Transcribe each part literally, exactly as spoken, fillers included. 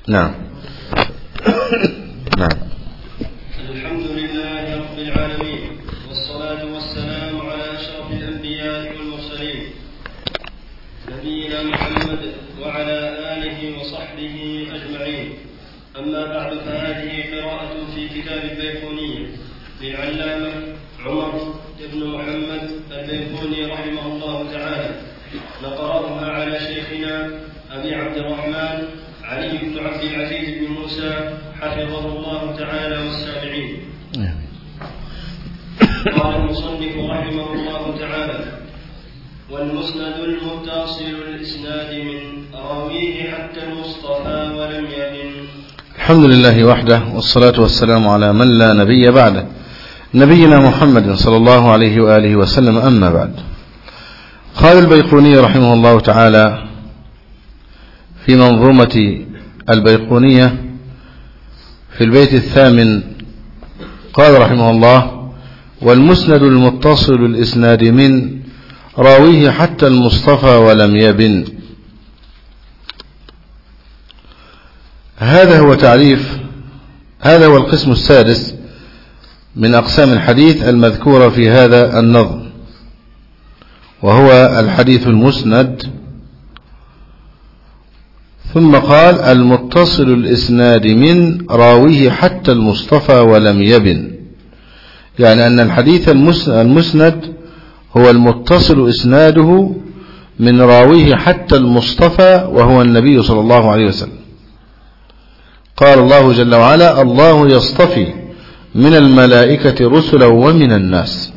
نعم. نعم. الحمد لله رب العالمين، والصلاة والسلام على أشرف الأنبياء والمرسلين نبينا محمد وعلى آله وصحبه أجمعين. أما بعد، فهذه قراءة في كتاب البيقونية للعلامة عمر بن محمد البيقوني رحمه الله تعالى، نقرأها على شيخنا أبي عبد الرحمن علي بن عبد العزيز بن موسى حفظه الله تعالى والسامعين. قال المصنف رحمه الله تعالى: والمسند المتصل الإسناد من راويه حتى المصطفى ولم يبن. الحمد لله وحده، والصلاة والسلام على من لا نبي بعده، نبينا محمد صلى الله عليه وآله وسلم. أما بعد، قال البيقوني رحمه الله تعالى في منظومة البيقونية في البيت الثامن، قال رحمه الله: والمسند المتصل الإسناد من راويه حتى المصطفى ولم يبن. هذا هو تعريف هذا هو القسم السادس من أقسام الحديث المذكورة في هذا النظم، وهو الحديث المسند. ثم قال: المتصل الإسناد من راويه حتى المصطفى ولم يبن، يعني أن الحديث المسند هو المتصل إسناده من راويه حتى المصطفى، وهو النبي صلى الله عليه وسلم. قال الله جل وعلا: الله يصطفي من الملائكة رسلا ومن الناس.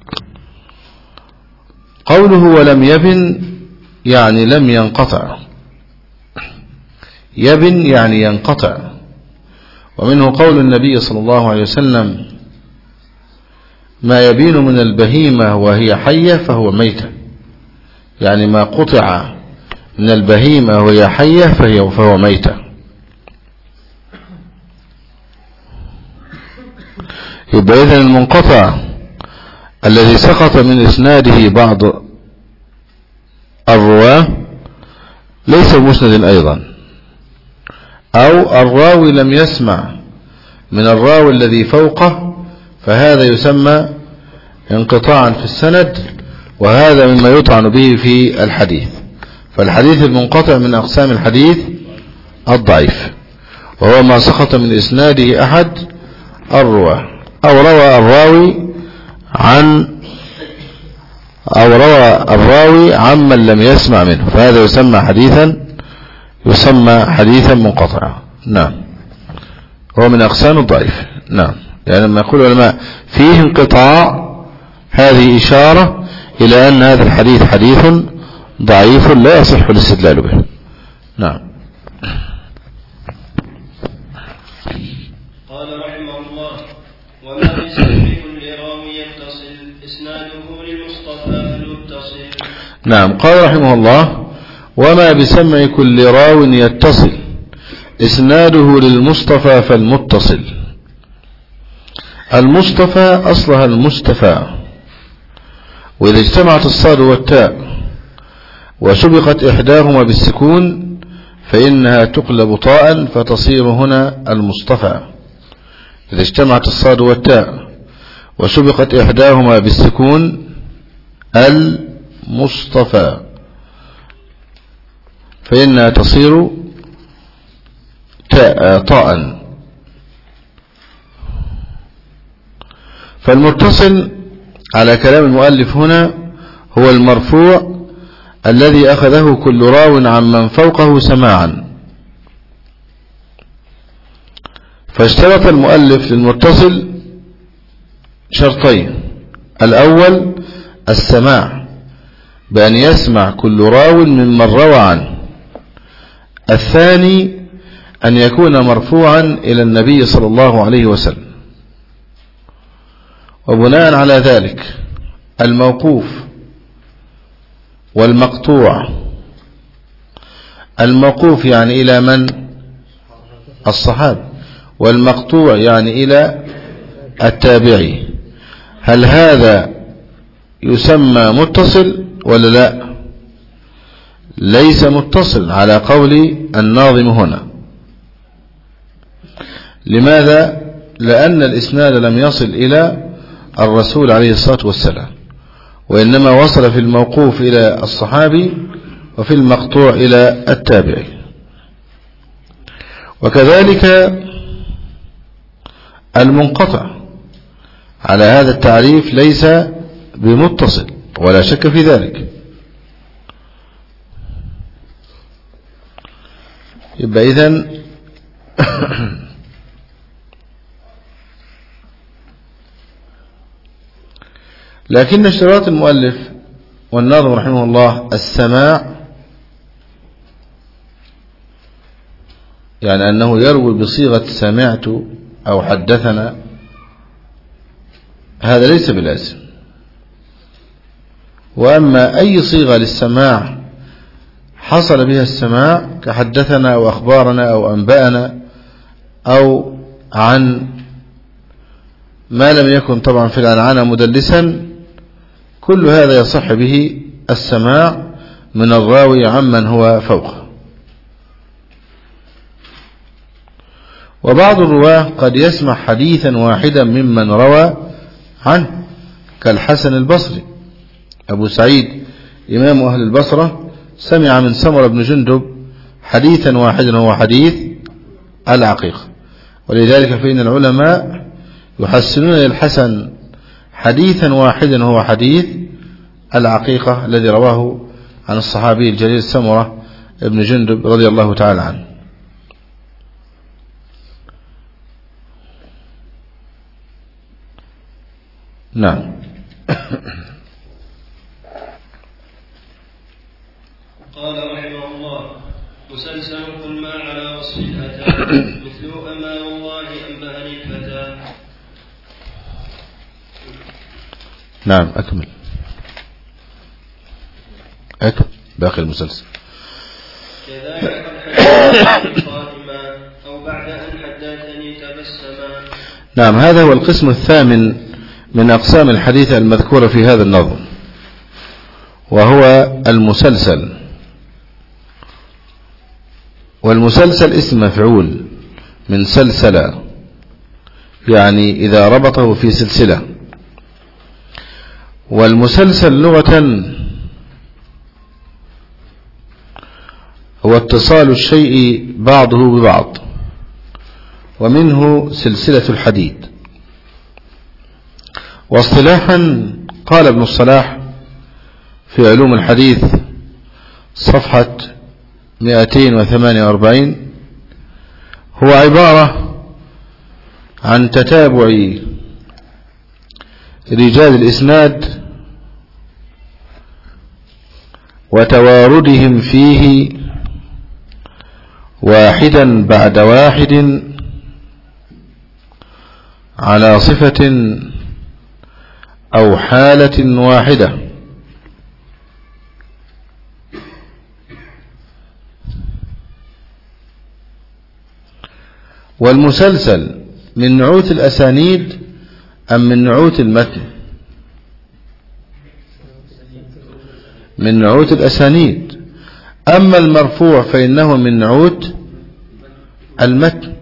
قوله ولم يبن يعني لم ينقطع، يبن يعني ينقطع. ومنه قول النبي صلى الله عليه وسلم: ما يبين من البهيمة وهي حية فهو ميتة، يعني ما قطع من البهيمة وهي حية فهي فهو ميتة. يبقى إذن المنقطع الذي سقط من إسناده بعض الرواة ليس مسند أيضا، أو الراوي لم يسمع من الراوي الذي فوقه، فهذا يسمى انقطاعا في السند، وهذا مما يطعن به في الحديث. فالحديث المنقطع من أقسام الحديث الضعيف، وهو ما سقط من إسناده أحد الرواة، أو روى الراوي عن أو روى الراوي عمن لم يسمع منه، فهذا يسمى حديثا يسمى حديثا منقطعا. نعم، هو من أقسام الضعيف. نعم، يعني لما يقول العلماء فيه انقطاع، هذه إشارة إلى أن هذا الحديث حديث ضعيف لا يصح الاستدلال به. نعم. قال رحمه الله: وما بسبب كل راوي يتصل إسناده للمصطفى فليتصل. نعم، قال رحمه الله: وما بسمع كل راو يتصل إسناده للمصطفى فالمتصل. المصطفى أصلها المستفى، وإذا اجتمعت الصاد والتاء وسبقت إحداهما بالسكون فإنها تقلب طاء فتصير هنا المصطفى. إذا اجتمعت الصاد والتاء وسبقت إحداهما بالسكون المصطفى فإنها تصير طاء. فالمتصل على كلام المؤلف هنا هو المرفوع الذي أخذه كل راو عمن فوقه سماعا. فاشترط المؤلف للمتصل شرطين: الأول السماع، بأن يسمع كل راو ممن روى عنه. الثاني أن يكون مرفوعا إلى النبي صلى الله عليه وسلم. وبناء على ذلك الموقوف والمقطوع، الموقوف يعني إلى من؟ الصحابة، والمقطوع يعني إلى التابعي. هل هذا يسمى متصل ولا لا؟ ليس متصل على قول الناظم هنا، لماذا؟ لأن الإسناد لم يصل إلى الرسول عليه الصلاة والسلام، وإنما وصل في الموقوف إلى الصحابي وفي المقطوع إلى التابعي. وكذلك المنقطع على هذا التعريف ليس بمتصل ولا شك في ذلك. يبقى إذن لكن اشتراط المؤلف والناظم رحمه الله السماع، يعني أنه يروي بصيغة سمعت أو حدثنا، هذا ليس بلازم. وأما أي صيغة للسماع حصل بها السماع كحدثنا أو أخبارنا أو أنبأنا أو عن، ما لم يكن طبعا في العنعنة مدلسا، كل هذا يصح به السماع من الراوي عمن هو فوقه. وبعض الرواه قد يسمع حديثا واحدا ممن روى عنه كالحسن البصري. أبو سعيد إمام أهل البصرة سمع من سمرة بن جندب حديثا واحدا هو حديث العقيقة، ولذلك فإن العلماء يحسنون للحسن حديثا واحدا هو حديث العقيقة الذي رواه عن الصحابي الجليل سمرة بن جندب رضي الله تعالى عنه. نعم. قال رحمه الله: مسلسل كل ما على وصف أتى مثل أما والله أنبأني الفتى. نعم أكمل أكمل باقي المسلسل. كذلك الحديث قائما أو بعد أن حدثني تبسما. نعم، هذا هو القسم الثامن من أقسام الحديث المذكورة في هذا النظم، وهو المسلسل. والمسلسل اسم مفعول من سلسلة، يعني إذا ربطه في سلسلة. والمسلسل لغة هو اتصال الشيء بعضه ببعض، ومنه سلسلة الحديد. واصطلاحا قال ابن الصلاح في علوم الحديث صفحة مئتين وثمانية وأربعين: هو عبارة عن تتابع رجال الإسناد وتواردهم فيه واحدا بعد واحد على صفة أو حالة واحدة، والمسلسل من نعوت الأسانيد أم من نعوت المتن؟ من نعوت الأسانيد. أما المرفوع فإنه من نعوت المتن.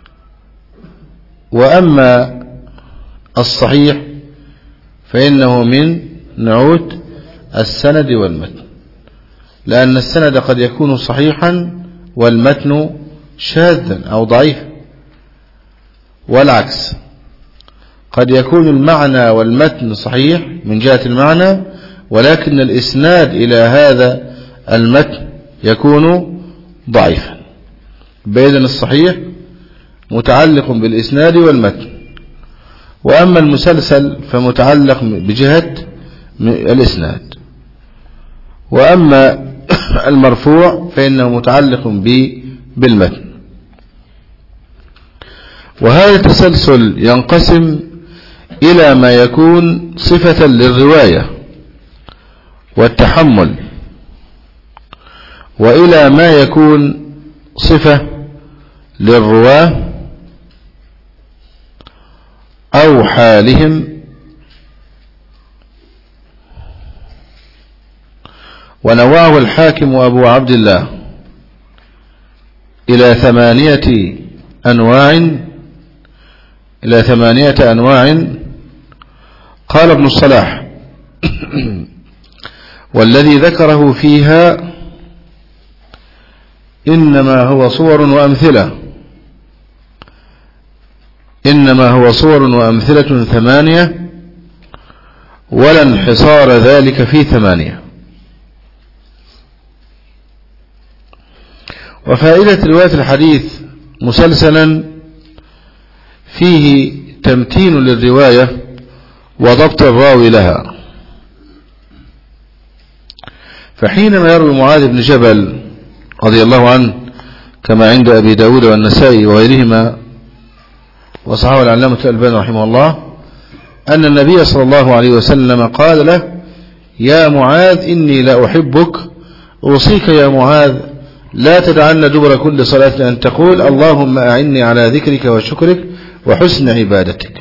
وأما الصحيح فإنه من نعوت السند والمتن، لأن السند قد يكون صحيحا والمتن شاذا أو ضعيفا، والعكس قد يكون المعنى والمتن صحيح من جهة المعنى، ولكن الإسناد إلى هذا المتن يكون ضعيفا. بإذن الصحيح متعلق بالإسناد والمتن، وأما المسلسل فمتعلق بجهة الإسناد، وأما المرفوع فإنه متعلق بالمتن. وهذا التسلسل ينقسم إلى ما يكون صفة للرواية والتحمل، وإلى ما يكون صفة للرواه أو حالهم. ونواه الحاكم أبو عبد الله إلى ثمانية أنواع إلى ثمانية أنواع. قال ابن الصلاح: والذي ذكره فيها إنما هو صور وأمثلة إنما هو صور وأمثلة ثمانية، ولا انحصار ذلك في ثمانية. وفائدة رواية الحديث مسلسلا فيه تمتين للرواية وضبط الراوي لها. فحينما يروي معاذ بن جبل رضي الله عنه كما عند أبي داود والنسائي وغيرهما وصححه العلامة الألباني رحمه الله أن النبي صلى الله عليه وسلم قال له: يا معاذ إني لا أحبك، أوصيك يا معاذ لا تدعن دبر كل صلاة أن تقول اللهم أعني على ذكرك وشكرك وحسن عبادتك.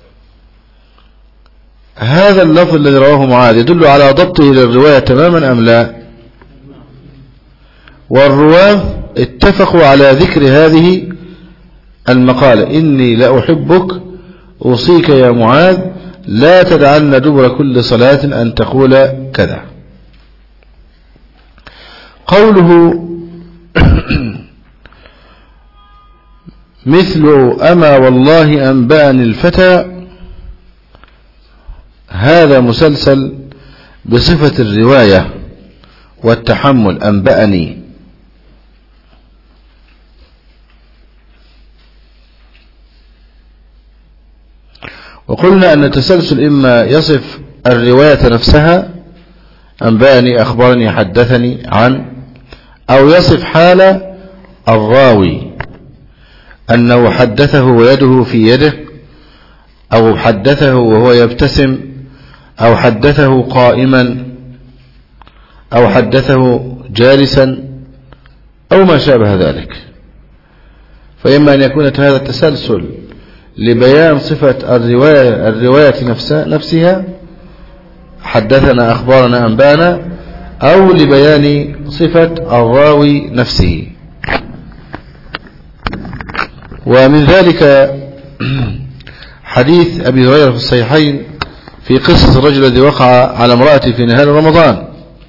هذا اللفظ الذي رواه معاذ يدل على ضبطه للرواية تماما أم لا؟ والرواه اتفقوا على ذكر هذه المقالة: إني لا أحبك، أوصيك يا معاذ لا تدعن دبر كل صلاة أن تقول كذا. قوله مثل أما والله أنبأني الفتى، هذا مسلسل بصفة الرواية والتحمل. أنبأني وقلنا أن التسلسل إما يصف الرواية نفسها أنبأني أخبرني حدثني عن، أو يصف حال الراوي أنه حدثه ويده في يده، أو حدثه وهو يبتسم، أو حدثه قائما، أو حدثه جالسا، أو ما شابه ذلك. فإما أن يكون هذا التسلسل لبيان صفة الرواية, الرواية نفسها, نفسها حدثنا أخبارنا أنبانا، أو لبيان صفة الراوي نفسه. ومن ذلك حديث أبي هريرة في الصحيحين في قصة الرجل الذي وقع على امرأته في نهار رمضان.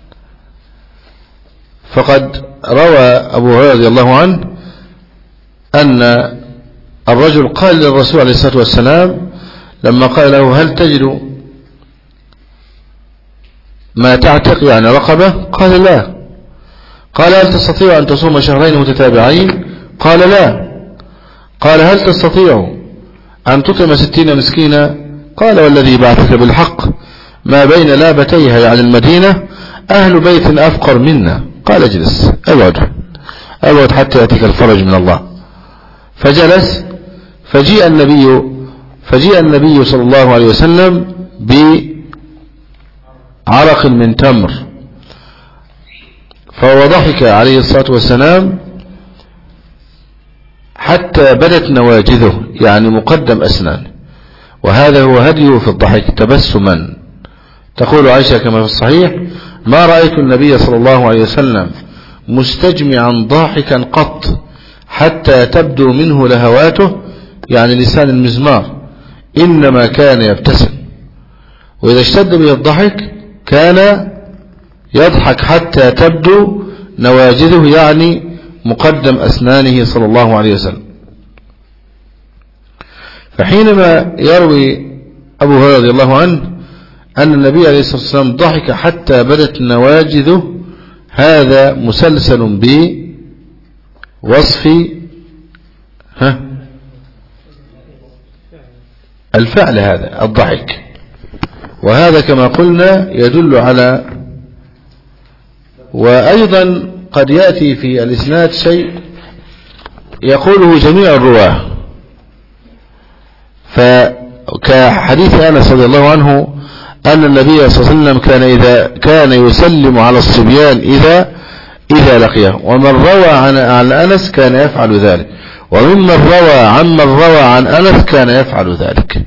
فقد روى أبو هريرة رضي الله عنه أن الرجل قال للرسول عليه الصلاة والسلام لما قال له: هل تجد ما تعتق يعني رقبة؟ قال لا. قال: هل تستطيع أن تصوم شهرين متتابعين؟ قال لا. قال: هل تستطيع أن تطعم ستين مسكينا؟ قال: والذي بعثك بالحق ما بين لابتيها يعني المدينة أهل بيت أفقر منا. قال: اجلس، أبعد أبعد حتى يأتيك الفرج من الله. فجلس. فجيء النبي فجيء النبي صلى الله عليه وسلم بعرق من تمر، فهو ضحك عليه الصلاة والسلام حتى بدت نواجذه يعني مقدم أسنان، وهذا هو هديه في الضحك تبسما. تقول عائشة كما في الصحيح: ما رأيت النبي صلى الله عليه وسلم مستجمعا ضاحكا قط حتى تبدو منه لهواته يعني لسان المزمار، إنما كان يبتسم، وإذا اشتد به الضحك كان يضحك حتى تبدو نواجذه يعني مقدم أسنانه صلى الله عليه وسلم. فحينما يروي أبو هريرة رضي الله عنه أن النبي عليه الصلاة والسلام ضحك حتى بدت نواجذه، هذا مسلسل بوصف ها الفعل، هذا الضحك. وهذا كما قلنا يدل على، وأيضا قد يأتي في الإسناد شيء يقوله جميع الرواه، فكحديث أنس رضي الله عنه أن النبي صلى الله عليه وسلم كان إذا كان يسلم على الصبيان إذا إذا لقيه، ومن روى عن عن أنس كان يفعل ذلك، وممن روى عمن روى عن أنس كان يفعل ذلك،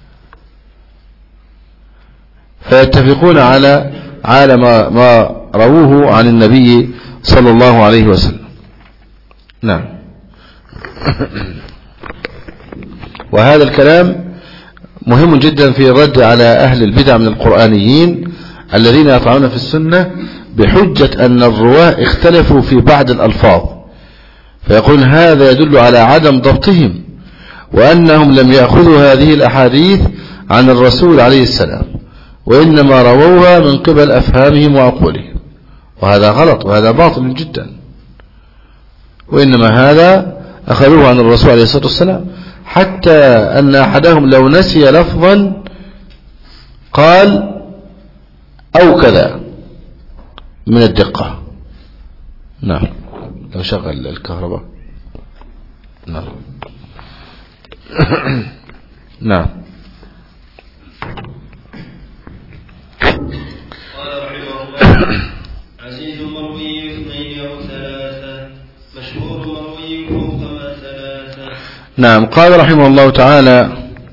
فيتفقون على على ما, ما رووه عن النبي صلى الله عليه وسلم. نعم. وهذا الكلام مهم جدا في الرد على أهل البدع من القرآنيين الذين يطعنون في السنة بحجة أن الرواة اختلفوا في بعض الألفاظ، فيقول هذا يدل على عدم ضبطهم وأنهم لم يأخذوا هذه الأحاديث عن الرسول عليه السلام، وإنما رووها من قبل أفهامهم وعقولهم، وهذا غلط وهذا باطل جدا. وإنما هذا أخذوه عن الرسول عليه الصلاة والسلام، حتى أن أحدهم لو نسي لفظا قال أو كذا من الدقة. نعم. لو شغل الكهرباء. نعم. نعم. قال رحمه الله: عزيز مروي اثنين أو ثلاثة، مشهور مروي فوق ما ثلاثة. نعم. قال رحمه الله تعالى: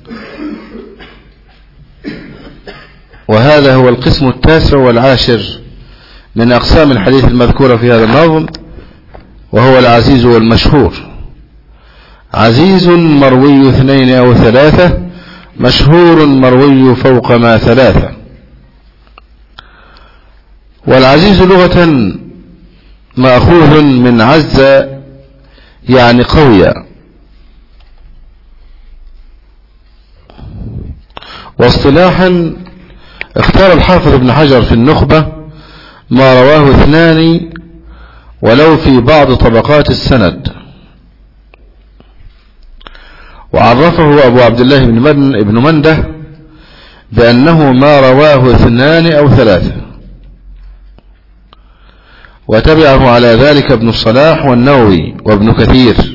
وهذا هو القسم التاسع والعاشر من أقسام الحديث المذكورة في هذا النظم، وهو العزيز والمشهور. عزيز مروي اثنين أو ثلاثة، مشهور مروي فوق ما ثلاثة. والعزيز لغة مأخوذ من عز يعني قوي، واصطلاحا اختار الحافظ ابن حجر في النخبة ما رواه اثنان ولو في بعض طبقات السند، وعرفه أبو عبد الله بن من ابن منده بأنه ما رواه اثنان أو ثلاثة، وتبعه على ذلك ابن الصلاح والنووي وابن كثير.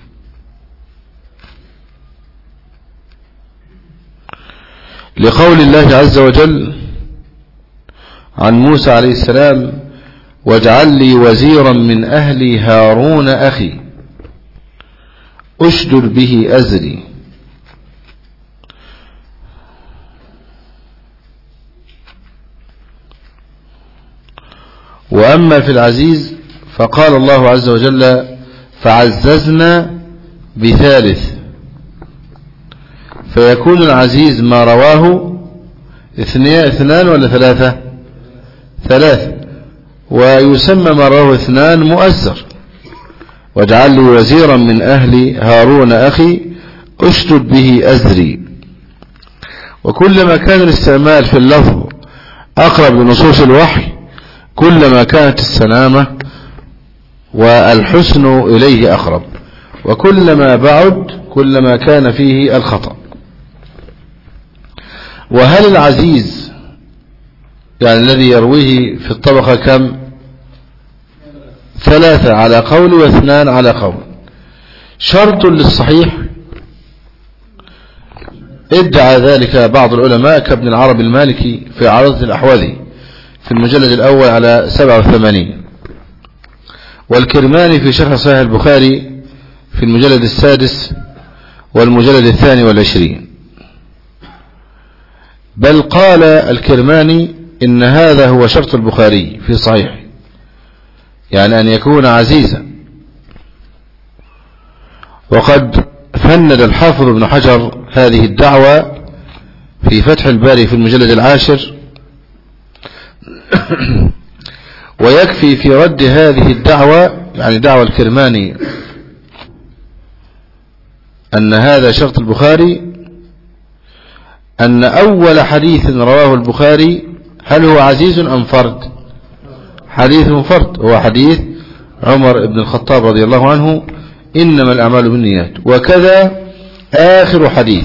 لقول الله عز وجل عن موسى عليه السلام: واجعل لي وزيرا من أهلي هارون أخي أشدد به أزري. وأما في العزيز فقال الله عز وجل: فعززنا بثالث، فيكون العزيز ما رواه اثنان ولا ثلاثة؟ ثلاثة. ويسمى ما رواه اثنان مؤزر: واجعل لي وزيرا من أهلي هارون أخي أشدد به أزري. وكلما كان الاستعمال في اللفظ أقرب لنصوص الوحي كلما كانت السلامة والحسن إليه أقرب، وكلما بعد كلما كان فيه الخطأ. وهل العزيز يعني الذي يرويه في الطبقة كم؟ ثلاثة على قول واثنان على قول. شرط للصحيح ادعى ذلك بعض العلماء كابن العربي المالكي في عارضة الأحوذي في المجلد الأول على سبعة وثمانين، والكرماني في شرح صحيح البخاري في المجلد السادس والمجلد الثاني والعشرين. بل قال الكرماني إن هذا هو شرط البخاري في صحيح، يعني أن يكون عزيزا. وقد فند الحافظ ابن حجر هذه الدعوة في فتح الباري في المجلد العاشر، ويكفي في رد هذه الدعوة يعني دعوة الكرماني أن هذا شرط البخاري أن أول حديث رواه البخاري هل هو عزيز أم فرد؟ حديث فرد، هو حديث عمر بن الخطاب رضي الله عنه: إنما الأعمال بالنيات. وكذا آخر حديث،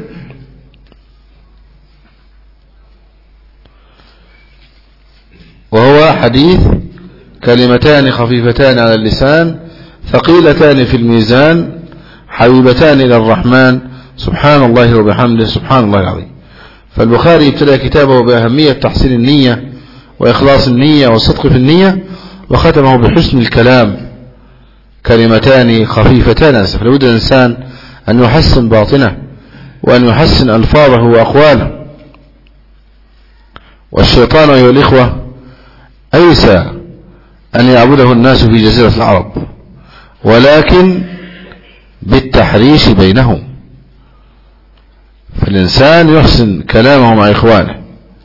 وهو حديث: كلمتان خفيفتان على اللسان ثقيلتان في الميزان حبيبتان إلى الرحمن سبحان الله وبحمده سبحان الله العظيم. فالبخاري ابتدأ كتابه بأهمية تحسين النية وإخلاص النية والصدق في النية، وختمه بحسن الكلام: كلمتان خفيفتان. أسف لابد الإنسان أن يحسن باطنه وأن يحسن ألفاظه وأقواله. والشيطان أيها الإخوة أيسى أن يعبده الناس في جزيرة العرب، ولكن بالتحريش بينهم. فالإنسان يحسن كلامه مع إخوانه.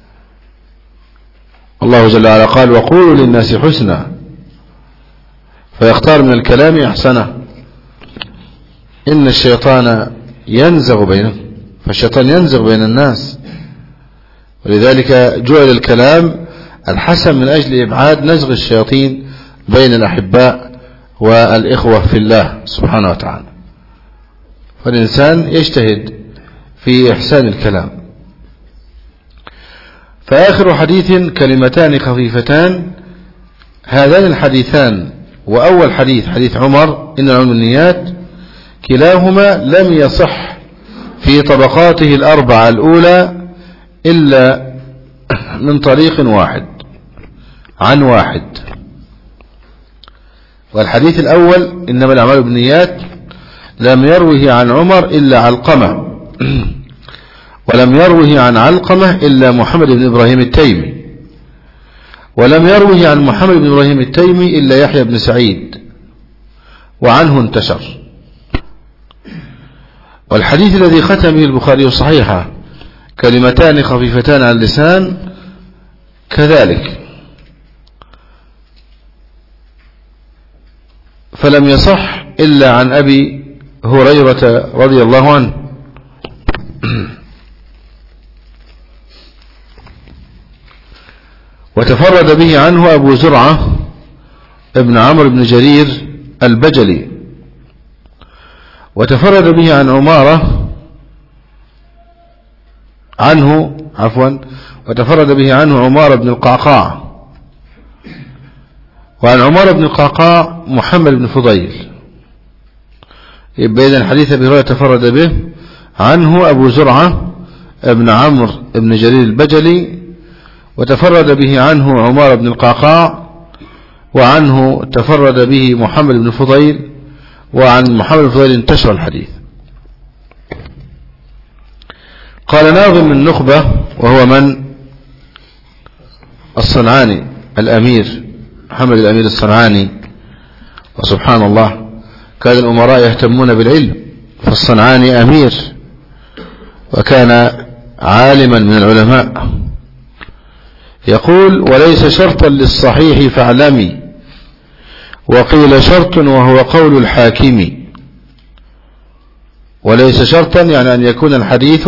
الله جل وعلا قال وقولوا للناس حسنا، فيختار من الكلام أحسنه. إن الشيطان ينزغ بينهم، فالشيطان ينزغ بين الناس، ولذلك جعل الكلام الحسن من أجل إبعاد نزغ الشياطين بين الأحباء والإخوة في الله سبحانه وتعالى. فالإنسان يجتهد في إحسان الكلام. فآخر حديث كلمتان خفيفتان، هذان الحديثان وأول حديث حديث عمر إن العلم النيات كلاهما لم يصح في طبقاته الأربعة الأولى إلا من طريق واحد عن واحد. والحديث الأول إنما الأعمال بالنيات لم يروه عن عمر إلا علقمة، ولم يروه عن علقمة إلا محمد بن إبراهيم التيمي، ولم يروه عن محمد بن إبراهيم التيمي إلا يحيى بن سعيد، وعنه انتشر. والحديث الذي ختم به البخاري صحيحة كلمتان خفيفتان على اللسان كذلك، فلم يصح إلا عن أبي هريرة رضي الله عنه. وتفرد به عنه أبو زرعة ابن عمرو بن جرير البجلي. وتفرد به عن عمارة عنه عفوا وتفرد به عنه عمارة بن القعقاع. وعن عمارة بن القعقاع محمد بن فضيل. يبقى إذن حديث أبي هريرة تفرد به عنه أبو زرعة ابن عمرو بن جرير البجلي، وتفرد به عنه عمارة بن القعقاع، وعنه تفرد به محمد بن فضيل، وعن محمد بن فضيل انتشر الحديث. قال ناظم النخبة وهو من؟ الصنعاني الأمير محمد الأمير الصنعاني. وسبحان الله كان الأمراء يهتمون بالعلم، فالصنعاني أمير وكان عالما من العلماء. يقول وليس شرطا للصحيح فاعلمي، وقيل شرط وهو قول الحاكم. وليس شرطا يعني أن يكون الحديث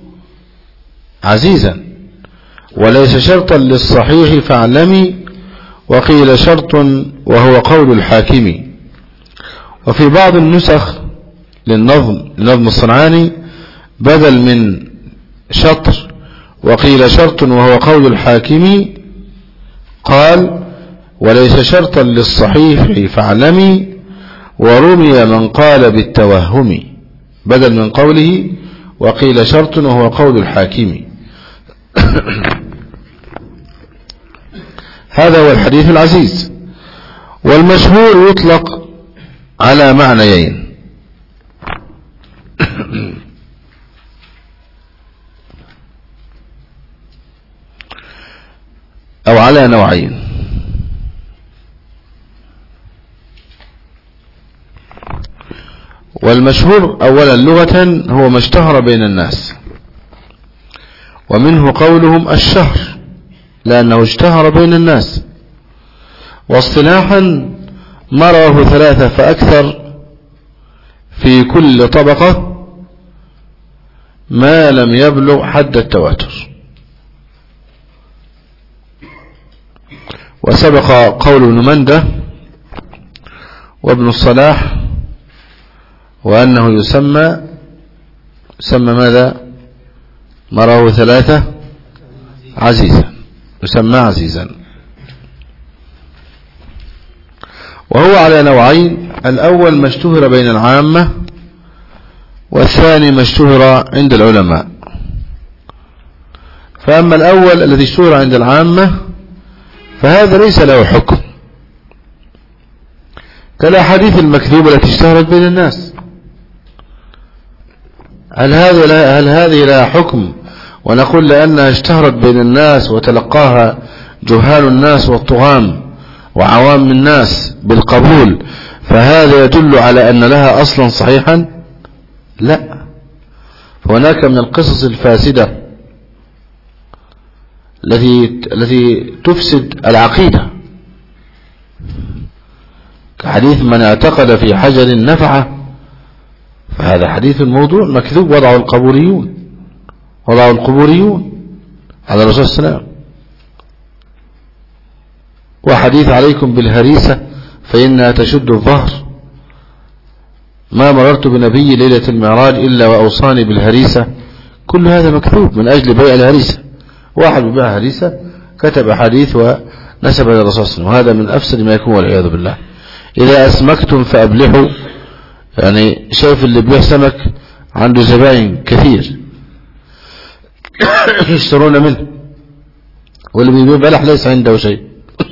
عزيزا، وليس شرطا للصحيح فاعلمي، وقيل شرط وهو قول الحاكم. وفي بعض النسخ للنظم لنظم الصنعاني بدل من شطر وقيل شرط وهو قول الحاكم قال وليس شرطا للصحيح فاعلمي، ورمي من قال بالتوهم، بدل من قوله وقيل شرط وهو قول الحاكم. هذا هو الحديث العزيز. والمشهور يطلق على معنيين، أو على نوعين. والمشهور أولا لغة هو ما اشتهر بين الناس، ومنه قولهم الشهر لأنه اشتهر بين الناس. واصطلاحا ما رواه ثلاثة فأكثر في كل طبقة ما لم يبلغ حد التواتر. وسبق قول ابن منده وابن الصلاح وأنه يسمى يسمى ماذا؟ ما رواه ثلاثة عزيزا، يسمى عزيزا. وهو على نوعين، الأول ما اشتهر بين العامة، والثاني ما اشتهر عند العلماء. فأما الأول الذي اشتهر عند العامة فهذا ليس له حكم كالأحاديث المكذوبة التي اشتهرت بين الناس. هل هذا هل هذه لها حكم ونقول لأنها اشتهرت بين الناس وتلقاها جهال الناس والطغام وعوام الناس بالقبول فهذا يدل على أن لها أصلا صحيحا؟ لا. فهناك من القصص الفاسدة التي التي تفسد العقيدة، كحديث من اعتقد في حجر نفعه، فهذا حديث موضوع مكذوب وضعه القبوريون وضعه القبوريون على الرسول صلى الله عليه وسلم. وحديث عليكم بالهريسة فإنها تشد الظهر، ما مررت بنبي ليلة المعراج إلا وأوصاني بالهريسة، كل هذا مكذوب من أجل بيع الهريسة. واحد بيع هريسة كتب حديث ونسب إلى الرسول صلى الله عليه وسلم، وهذا من أفسد ما يكون والعياذ بالله. إذا أسمكتم فأبلحوا، يعني شايف اللي بيع سمك عنده زباين كثير يشترون منه، واللي بيبيع بلح ليس عنده شيء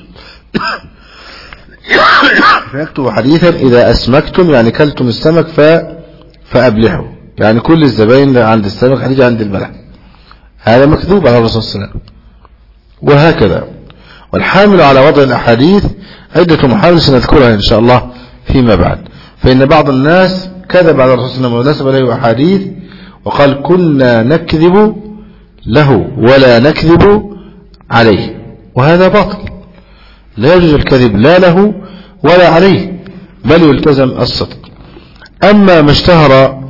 فيكتب حديثا إذا أسمكتم يعني كلتم السمك ف... فأبلحوا، يعني كل الزباين عند السمك هتيجي عند البلح. هذا مكذوب على الرسول صلى الله عليه وسلم. وهكذا. والحامل على وضع الأحاديث عدة محاول سنذكرها إن شاء الله فيما بعد. فإن بعض الناس كذب على الرسول صلى الله عليه وسلم ونسب له أحاديث وقال كنا نكذب له ولا نكذب عليه، وهذا باطل. لا يجوز الكذب لا له ولا عليه، بل يلتزم الصدق. أما ما اشتهر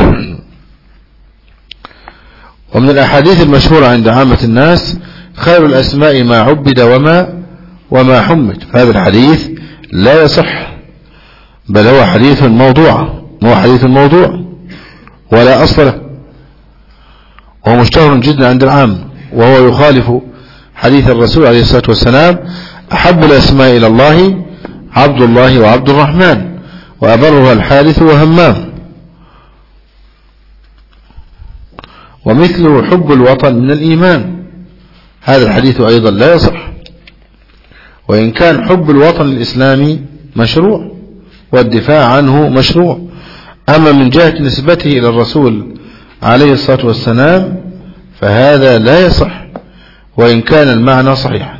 ومن الأحاديث المشهورة عند عامة الناس خير الأسماء ما عبد وما وما حمد، فهذا الحديث لا يصح، بل هو حديث موضوع، هو حديث موضوع ولا أصل له، وهو مشتهر جدا عند العام، وهو يخالف حديث الرسول عليه الصلاة والسلام أحب الأسماء إلى الله عبد الله وعبد الرحمن وأبرها الحارث وهمام. ومثله حب الوطن من الإيمان، هذا الحديث أيضا لا يصح، وإن كان حب الوطن الإسلامي مشروع والدفاع عنه مشروع، أما من جهة نسبته إلى الرسول عليه الصلاة والسلام فهذا لا يصح، وإن كان المعنى صحيحا.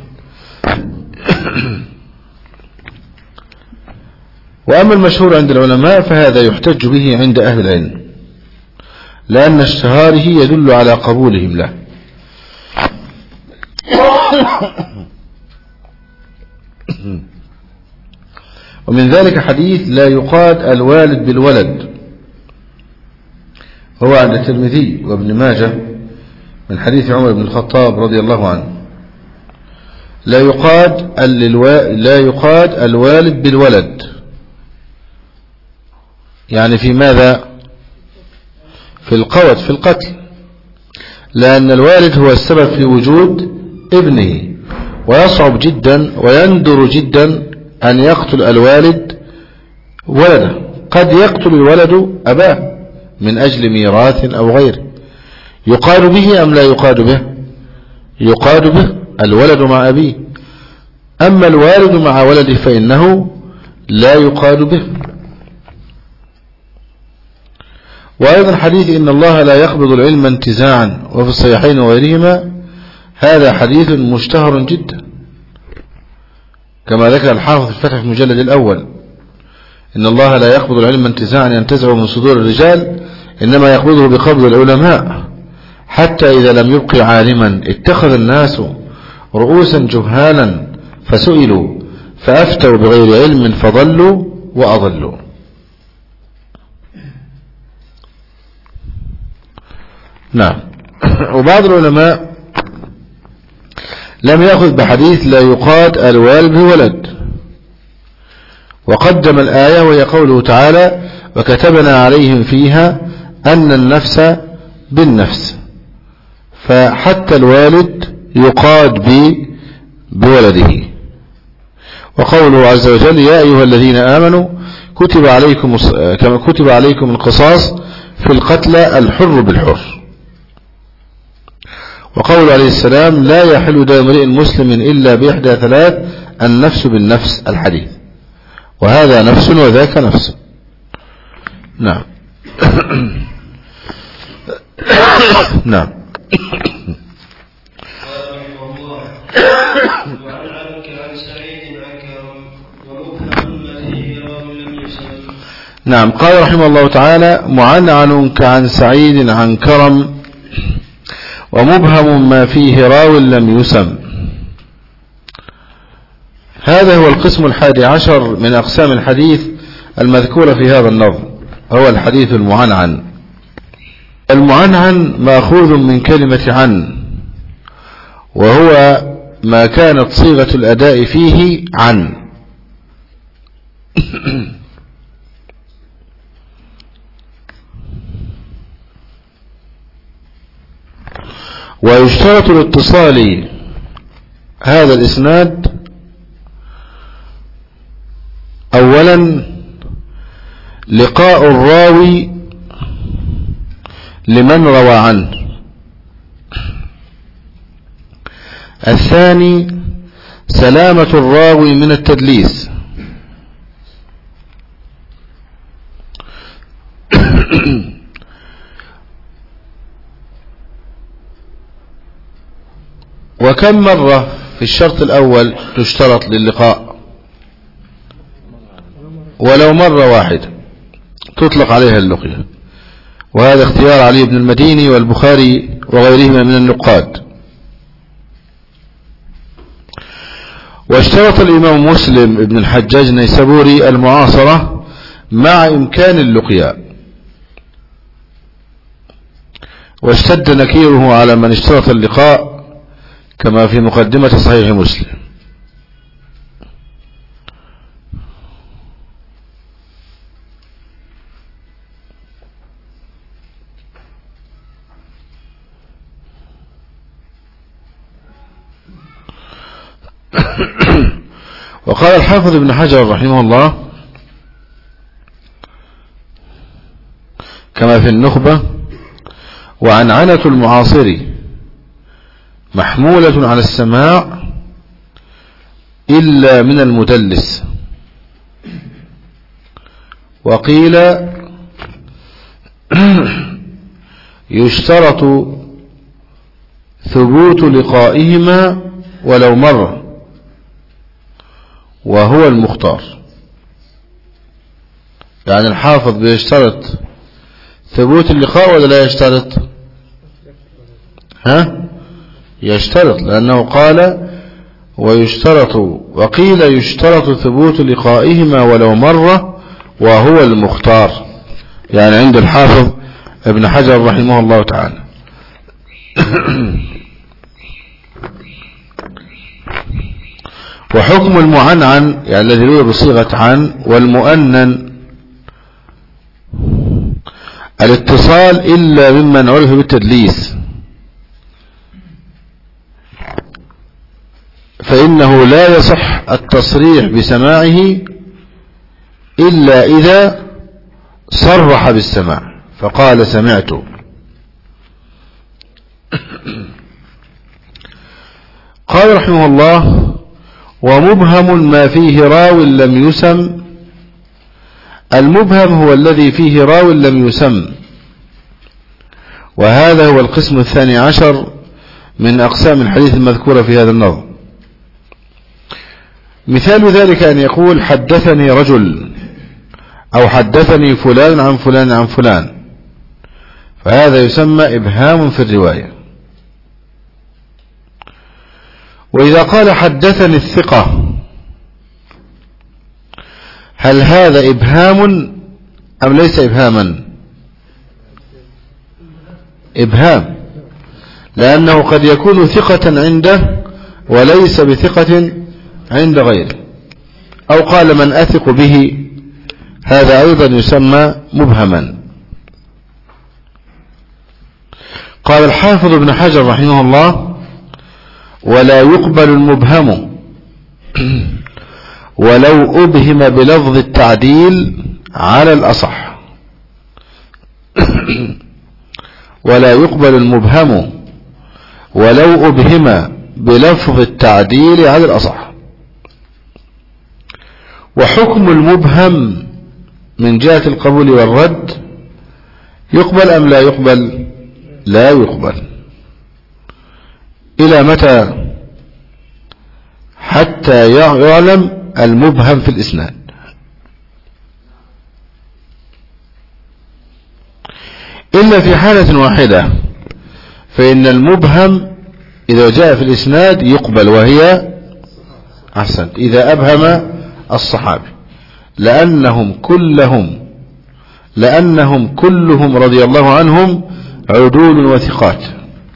وأما المشهور عند العلماء فهذا يحتج به عند أهل العلم، لأن اشتهاره يدل على قبولهم له. ومن ذلك حديث لا يقاد الوالد بالولد، هو عند الترمذي وابن ماجه من حديث عمر بن الخطاب رضي الله عنه. لا يقاد لا يقاد الوالد بالولد، يعني في ماذا؟ في القوت، في القتل، لأن الوالد هو السبب في وجود ابنه، ويصعب جدا ويندر جدا أن يقتل الوالد ولده. قد يقتل الولد أباه من أجل ميراث أو غيره، يقاد به أم لا يقاد به؟ يقاد به الولد مع أبيه. أما الوالد مع ولده فإنه لا يقاد به. وأيضا حديث إن الله لا يقبض العلم انتزاعا وفي الصحيحين وغيرهما، هذا حديث مشتهر جدا، كما ذكر الحافظ في الفتح في المجلد الأول: إن الله لا يقبض العلم انتزاعا ينتزع من صدور الرجال، إنما يقبضه بقبض العلماء، حتى إذا لم يبق عالما اتخذ الناس رؤوسا جهالا فسئلوا فأفتوا بغير علم فضلوا وأضلوا. نعم. وبعض العلماء لم يأخذ بحديث لا يقاد الوالد بولد، وقدم الآية وهي قوله تعالى: وكتبنا عليهم فيها أن النفس بالنفس، فحتى الوالد يقاد بولده. وقوله عز وجل: يا أيها الذين آمنوا كتب عليكم كما كتب عليكم القصاص في القتلى الحر بالحر. وقول عليه السلام: لا يحل دم امرئ مسلم إلا بإحدى ثلاث: النفس بالنفس، الحديث، وهذا نفس وذاك نفس. نعم. نعم. نعم. قال رحمه الله تعالى: معنعن كعن سعيد عن كرم، ومبهم ما فيه راو لم يسم. هذا هو القسم الحادي عشر من أقسام الحديث المذكورة في هذا النظم، هو الحديث المعنعن. المعنعن مأخوذ من كلمة عن، وهو ما كانت صيغة الأداء فيه عن. ويشترط لاتصال هذا الإسناد أولا لقاء الراوي لمن روى عنه، الثاني سلامة الراوي من التدليس، وكم مرة في الشرط الأول تشترط للقاء؟ ولو مرة واحدة تطلق عليها اللقية، وهذا اختيار علي بن المديني والبخاري وغيرهما من النقاد. واشترط الإمام مسلم ابن الحجاج النيسابوري المعاصرة مع إمكان اللقيا، واشتد نكيره على من اشترط اللقاء كما في مقدمة صحيح مسلم. وقال الحافظ ابن حجر رحمه الله كما في النخبة: وعنعنة المعاصر محمولة على السماع إلا من المدلس. وقيل يشترط ثبوت لقائهما ولو مرة، وهو المختار. يعني الحافظ بيشترط ثبوت اللقاء ولا لا يشترط؟ ها؟ يشترط، لأنه قال ويشترط، وقيل يشترط ثبوت لقائهما ولو مرة وهو المختار، يعني عند الحافظ ابن حجر رحمه الله تعالى. وحكم المعنعن يعني الذي روي بصيغة عن والمؤنن الاتصال إلا ممن عرف بالتدليس، فإنه لا يصح التصريح بسماعه إلا إذا صرح بالسماع فقال سمعت. قال رحمه الله: ومبهم ما فيه راو لم يسم. المبهم هو الذي فيه راو لم يسم، وهذا هو القسم الثاني عشر من أقسام الحديث المذكورة في هذا النظم. مثال ذلك أن يقول: حدثني رجل، أو حدثني فلان عن فلان عن فلان، فهذا يسمى إبهام في الرواية. وإذا قال حدثني الثقة، هل هذا إبهام أم ليس إبهاما؟ إبهام، لأنه قد يكون ثقة عنده وليس بثقة عند غيره. أو قال من أثق به، هذا أيضا يسمى مبهما. قال الحافظ ابن حجر رحمه الله: ولا يقبل المبهم ولو أبهم بلفظ التعديل على الأصح. ولا يقبل المبهم ولو أبهم بلفظ التعديل على الأصح. وحكم المبهم من جهة القبول والرد يقبل أم لا يقبل؟ لا يقبل. إلى متى؟ حتى يعلم المبهم في الإسناد. إلا في حالة واحدة، فإن المبهم إذا جاء في الإسناد يقبل، وهي أحسن إذا أبهم الصحابي، لأنهم كلهم لأنهم كلهم رضي الله عنهم عدول وثقات،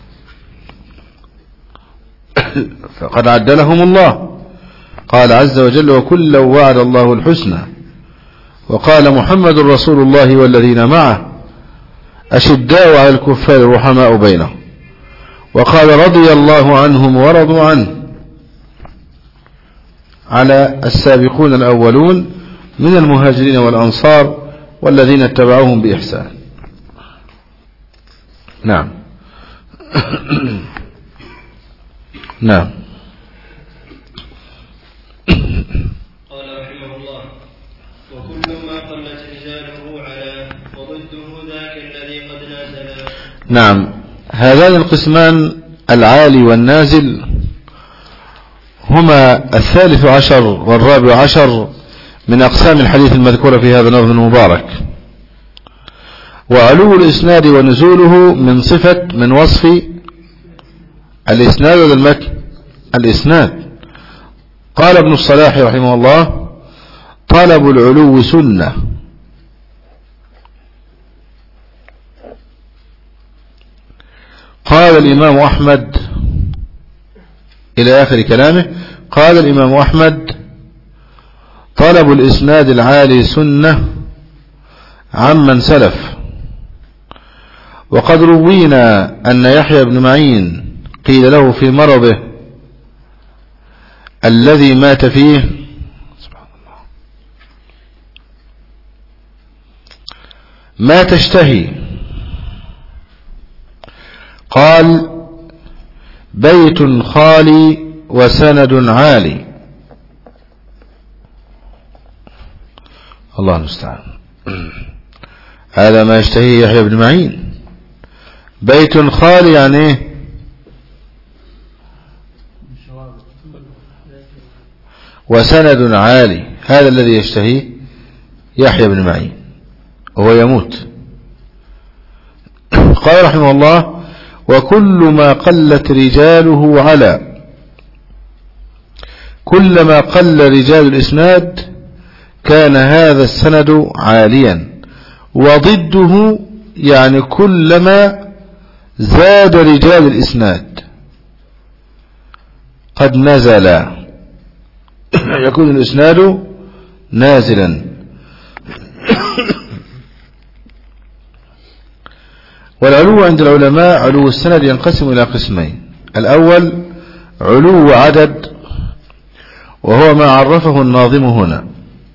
فقد عدلهم الله. قال عز وجل: وكلا وعد الله الحسنى، وقال محمد رسول الله والذين معه أشداء على الكفار رحماء بينهم، وقال رضي الله عنهم ورضوا عنه، على السابقون الأولون من المهاجرين والأنصار والذين اتبعوهم بإحسان. نعم. نعم. قال رحمه الله: وكل ما قلت رجاله على وضده ذاك الذي قد نازل. نعم. هذان القسمان العالي والنازل هما الثالث عشر والرابع عشر من أقسام الحديث المذكورة في هذا النظم المبارك. وعلو الإسناد ونزوله من صفة من وصف الإسناد والمتن. الإسناد قال ابن الصلاح رحمه الله: طلب العلو سنة. قال الإمام أحمد إلى آخر كلامه. قال الإمام أحمد: طلب الإسناد العالي سنة عمن سلف. وقد روينا أن يحيى بن معين قيل له في مرضه الذي مات فيه: سبحان الله، ما تشتهي؟ قال: بيت خالي وسند عالي. الله المستعان. هذا ما يشتهيه يحيى بن معين. بيت خالي يعني ايه؟ وسند عالي، هذا الذي يشتهيه يحيى بن معين وهو يموت. قال رحمه الله: وكل ما قلت رجاله على، كلما قل رجال الإسناد كان هذا السند عاليا. وضده يعني كلما زاد رجال الإسناد قد نزل، يكون الإسناد نازلا. والعلو عند العلماء علو السند ينقسم إلى قسمين: الأول علو عدد، وهو ما عرفه الناظم هنا.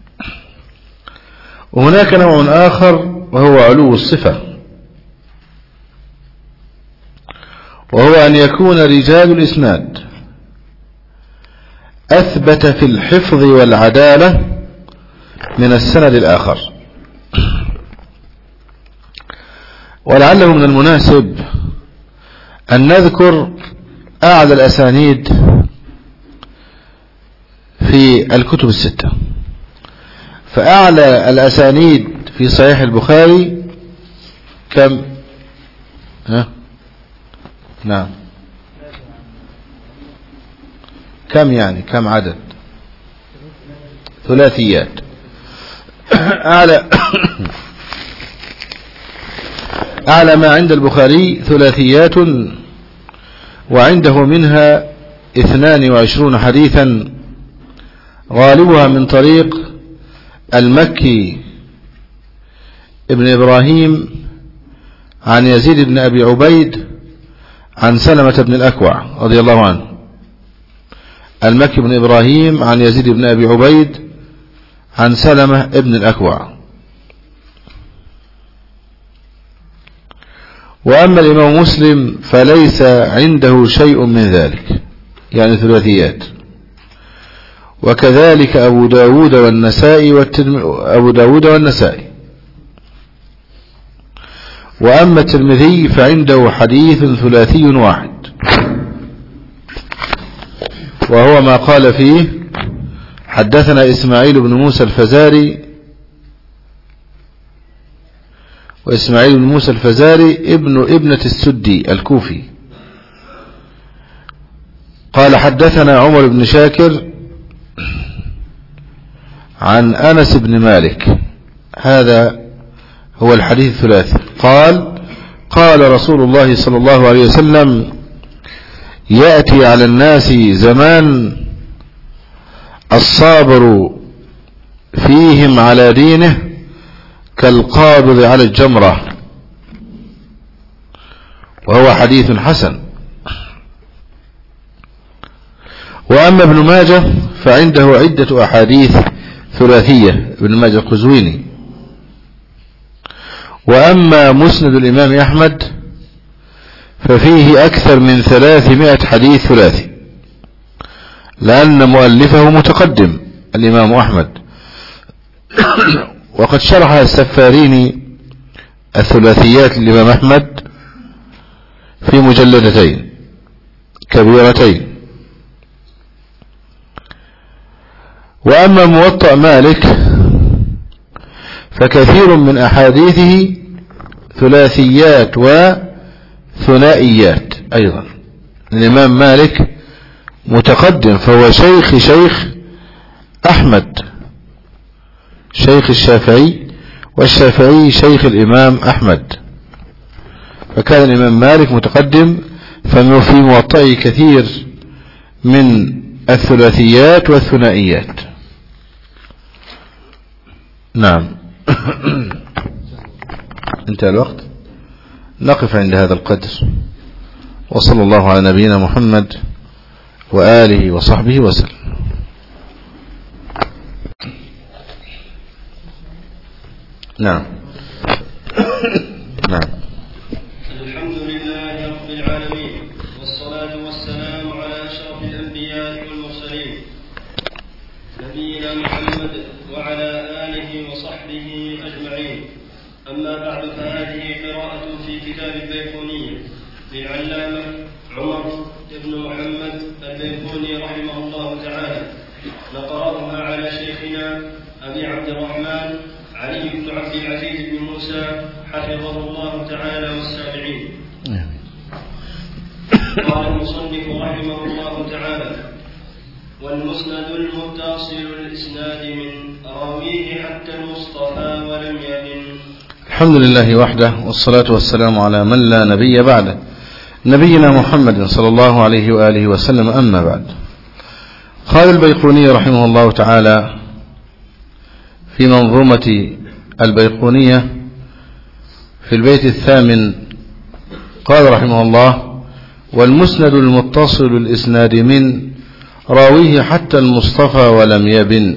وهناك نوع آخر وهو علو الصفة، وهو أن يكون رجال الإسناد أثبت في الحفظ والعدالة من السند الآخر. ولعله من المناسب أن نذكر أعلى الأسانيد في الكتب الستة. فأعلى الأسانيد في صحيح البخاري كم؟ ها؟ نعم، كم يعني كم عدد؟ ثلاثيات. أعلى أعلى ما عند البخاري ثلاثيات، وعنده منها اثنان وعشرون حديثا، غالبها من طريق المكي ابن إبراهيم عن يزيد بن أبي عبيد عن سلمة بن الأكوع رضي الله عنه. المكي بن إبراهيم عن يزيد بن أبي عبيد عن سلمة بن الأكوع. وأما الإمام مسلم فليس عنده شيء من ذلك، يعني ثلاثيات. وكذلك أبو داود والنسائي والترم... أبو داود والنسائي. وأما الترمذي فعنده حديث ثلاثي واحد، وهو ما قال فيه: حدثنا إسماعيل بن موسى الفزاري وإسماعيل بن موسى الفزاري ابن ابنة السدي الكوفي. قال حدثنا عمر بن شاكر عن أنس بن مالك، هذا هو الحديث الثلاثي. قال قال رسول الله صلى الله عليه وسلم: يأتي على الناس زمان الصابر فيهم على دينه كالقابض على الجمرة، وهو حديث حسن. وأما ابن ماجه فعنده عدة أحاديث ثلاثية، ابن ماجه القزويني. وأما مسند الإمام أحمد ففيه أكثر من ثلاثمائة حديث ثلاثي، لأن مؤلفه متقدم الإمام أحمد، وقد شرح السفاريني الثلاثيات للإمام أحمد في مجلدتين كبيرتين. وأما موطأ مالك فكثير من أحاديثه ثلاثيات وثنائيات أيضا. الإمام مالك متقدم، فهو شيخ شيخ أحمد، شيخ الشافعي، والشافعي شيخ الإمام أحمد، فكان الإمام مالك متقدم، ففي موطئه كثير من الثلاثيات والثنائيات. نعم. انتهى الوقت، نقف عند هذا القدر، وصلى الله على نبينا محمد وآله وصحبه وسلم. نعم. نعم. الحمد لله رب العالمين، والصلاة والسلام على أشرف الأنبياء والمرسلين نبينا محمد وعلى آله وصحبه أجمعين. أما بعد، فهذه قراءة في كتاب البيقونية للعلامة عمر بن محمد البيقوني رحمه الله تعالى، نقرأها على شيخنا أبي عبد الرحمن علي بن عبد العزيز بن موسى حفظه الله تعالى والسامعين. قال المصنف رحمه الله تعالى: والمسند المتصل الإسناد من راويه حتى المصطفى ولم يبن. الحمد لله وحده، والصلاة والسلام على من لا نبي بعده، نبينا محمد صلى الله عليه وآله وسلم. أما بعد، قال البيقوني رحمه الله تعالى في منظومة البيقونية في البيت الثامن، قال رحمه الله: والمسند المتصل الإسناد من راويه حتى المصطفى ولم يبن.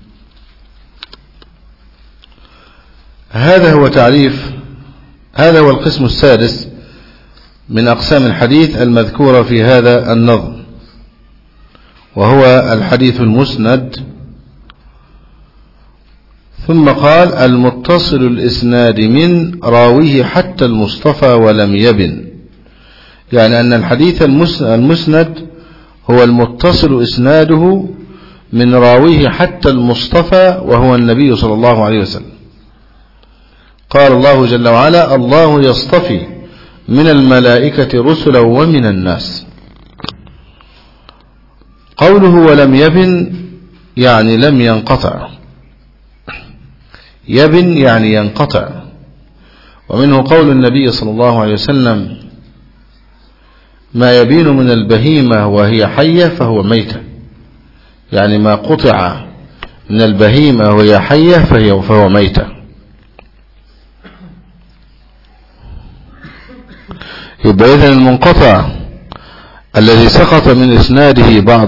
هذا هو تعريف، هذا هو القسم السادس من أقسام الحديث المذكورة في هذا النظم، وهو الحديث المسند. ثم قال: المتصل الإسناد من راويه حتى المصطفى ولم يبن، يعني أن الحديث المسند هو المتصل إسناده من راويه حتى المصطفى، وهو النبي صلى الله عليه وسلم. قال الله جل وعلا: الله يصطفي من الملائكة رسلا ومن الناس. قوله ولم يبن يعني لم ينقطع، يبن يعني ينقطع. ومنه قول النبي صلى الله عليه وسلم: ما يبين من البهيمة وهي حية فهو ميتة، يعني ما قطع من البهيمة وهي حية فهي فهو ميتة. يبقى إذن المنقطع الذي سقط من إسناده بعض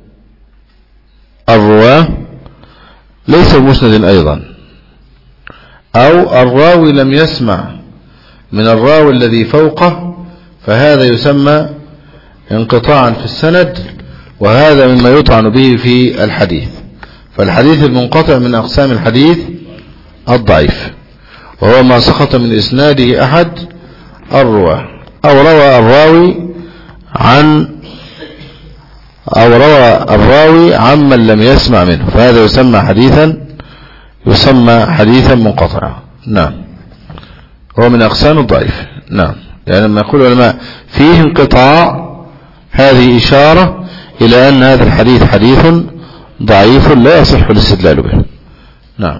الرواة ليس مسند أيضا، أو الراوي لم يسمع من الراوي الذي فوقه، فهذا يسمى انقطاعا في السند، وهذا مما يطعن به في الحديث. فالحديث المنقطع من أقسام الحديث الضعيف، وهو ما سقط من إسناده أحد الرواة، أو روى الراوي عن أو روى الراوي عمن لم يسمع منه، فهذا يسمى حديثا يسمى حديثا منقطعا. نعم. هو من أقسام الضعيف. نعم، يعني لما يقول العلماء فيه انقطاع هذه إشارة إلى أن هذا الحديث حديث ضعيف لا يصح الاستدلال به. نعم.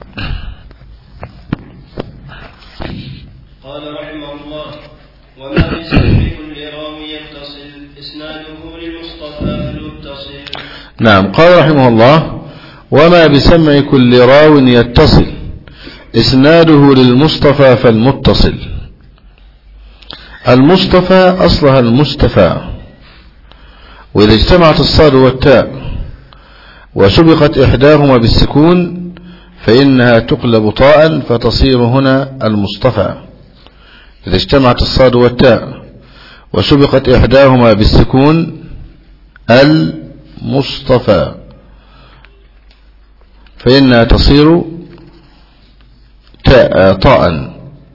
قال رحمه الله: وما بسبب كل راوي يتصل إسناده للمصطفى المتصل. نعم، قال رحمه الله: وما بسمع كل راو يتصل إسناده للمصطفى فالمتصل. المصطفى أصلها المستفى، وإذا اجتمعت الصاد والتاء وسبقت إحداهما بالسكون فإنها تقلب طاء فتصير هنا المصطفى. إذا اجتمعت الصاد والتاء وسبقت إحداهما بالسكون المصطفى فإنها تصير تاء طاء.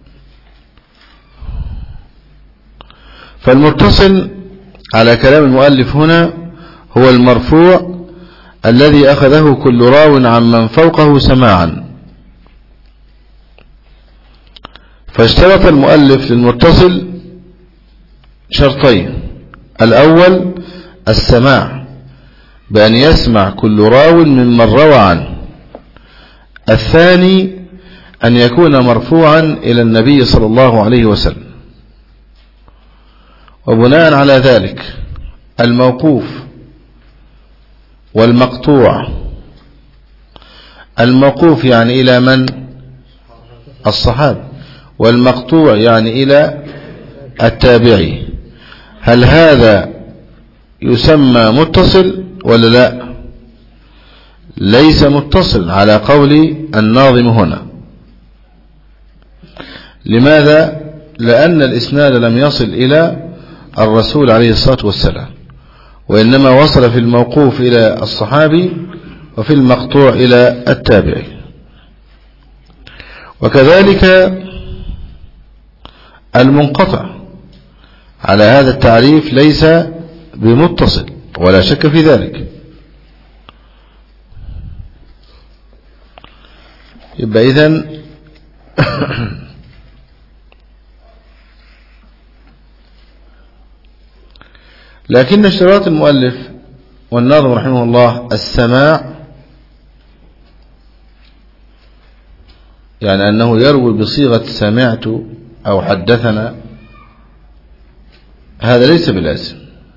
فالمتصل على كلام المؤلف هنا هو المرفوع الذي أخذه كل راو عن من فوقه سماعا. فاشترط المؤلف للمتصل شرطين: الأول السماع بأن يسمع كل راو ممن روى عنه، الثاني أن يكون مرفوعا إلى النبي صلى الله عليه وسلم. وبناء على ذلك الموقوف والمقطوع، الموقوف يعني إلى من؟ الصحابي، والمقطوع يعني إلى التابعي. هل هذا يسمى متصل ولا لا؟ ليس متصل على قول الناظم هنا. لماذا؟ لأن الإسناد لم يصل إلى الرسول عليه الصلاة والسلام، وإنما وصل في الموقوف إلى الصحابي وفي المقطوع إلى التابعي. وكذلك المنقطع على هذا التعريف ليس بمتصل ولا شك في ذلك. يبقى إذن لكن اشتراط المؤلف والناظم رحمه الله السماع، يعني أنه يروي بصيغة سمعت أو حدثنا، هذا ليس بلازم.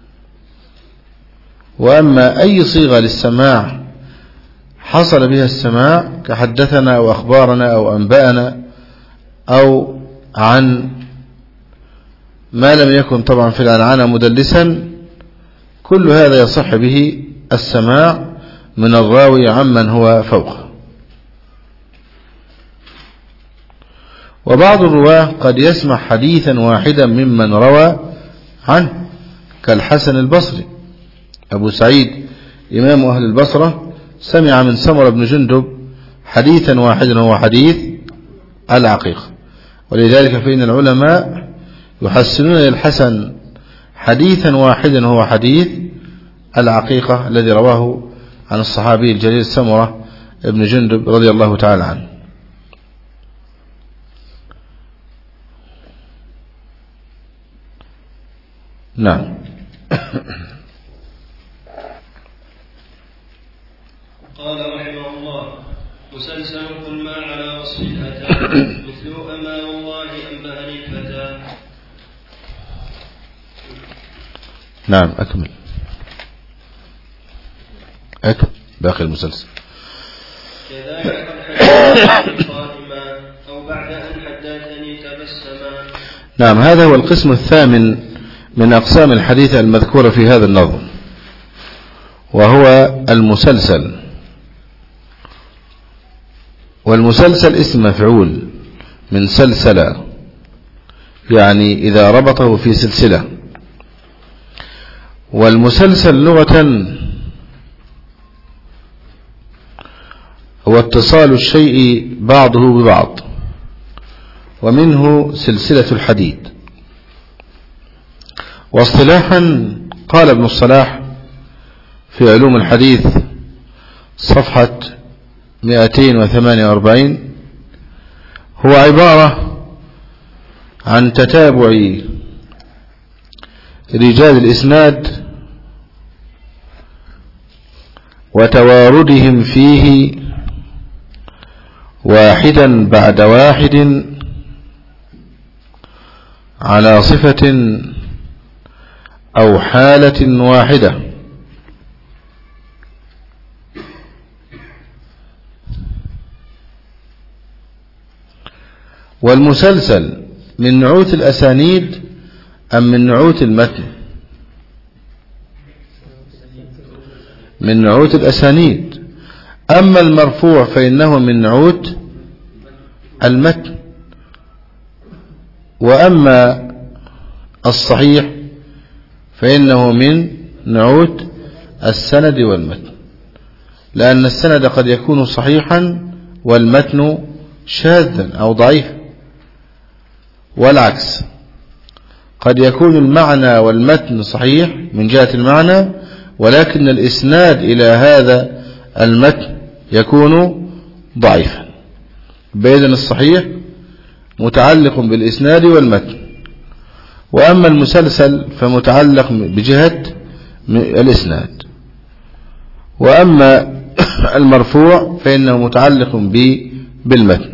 وأما أي صيغة للسماع حصل بها السماع كحدثنا أو أخبارنا أو أنبأنا أو عن، ما لم يكن طبعا في العنعنة مدلسا، كل هذا يصح به السماع من الراوي عمن هو فوقه. وبعض الرواه قد يسمع حديثا واحدا ممن روى عنه كالحسن البصري. أبو سعيد إمام أهل البصرة سمع من سمرة بن جندب حديثا واحدا هو حديث العقيقة، ولذلك فإن العلماء يحسنون للحسن حديثا واحدا هو حديث العقيقة الذي رواه عن الصحابي الجليل سمرة بن جندب رضي الله تعالى عنه. نعم. قال رحمه الله: مسلسل كل ما على وصف الأتى مثل أما والله أنبأني الفتى. نعم، أكمل أكمل باقي المسلسل. كذلك قد قائما أو بعد أن حدثني تبسما. نعم، هذا هو القسم الثامن من أقسام الحديث المذكورة في هذا النظم، وهو المسلسل. والمسلسل اسم مفعول من سلسلة، يعني إذا ربطه في سلسلة. والمسلسل لغة هو اتصال الشيء بعضه ببعض، ومنه سلسلة الحديد. واصطلاحا قال ابن الصلاح في علوم الحديث صفحة مئتين وثمانية وأربعين: هو عبارة عن تتابع رجال الإسناد وتواردهم فيه واحدا بعد واحد على صفة أو حالة واحدة. والمسلسل من نعوت الأسانيد أم من نعوت المتن؟ من نعوت الأسانيد. أما المرفوع فإنه من نعوت المتن. وأما الصحيح فإنه من نعوت السند والمتن، لأن السند قد يكون صحيحا والمتن شاذا أو ضعيفا، والعكس قد يكون المعنى والمتن صحيح من جهة المعنى، ولكن الإسناد إلى هذا المتن يكون ضعيفا. بإذن الصحيح متعلق بالإسناد والمتن، وأما المسلسل فمتعلق بجهة الإسناد، وأما المرفوع فإنه متعلق بالمتن.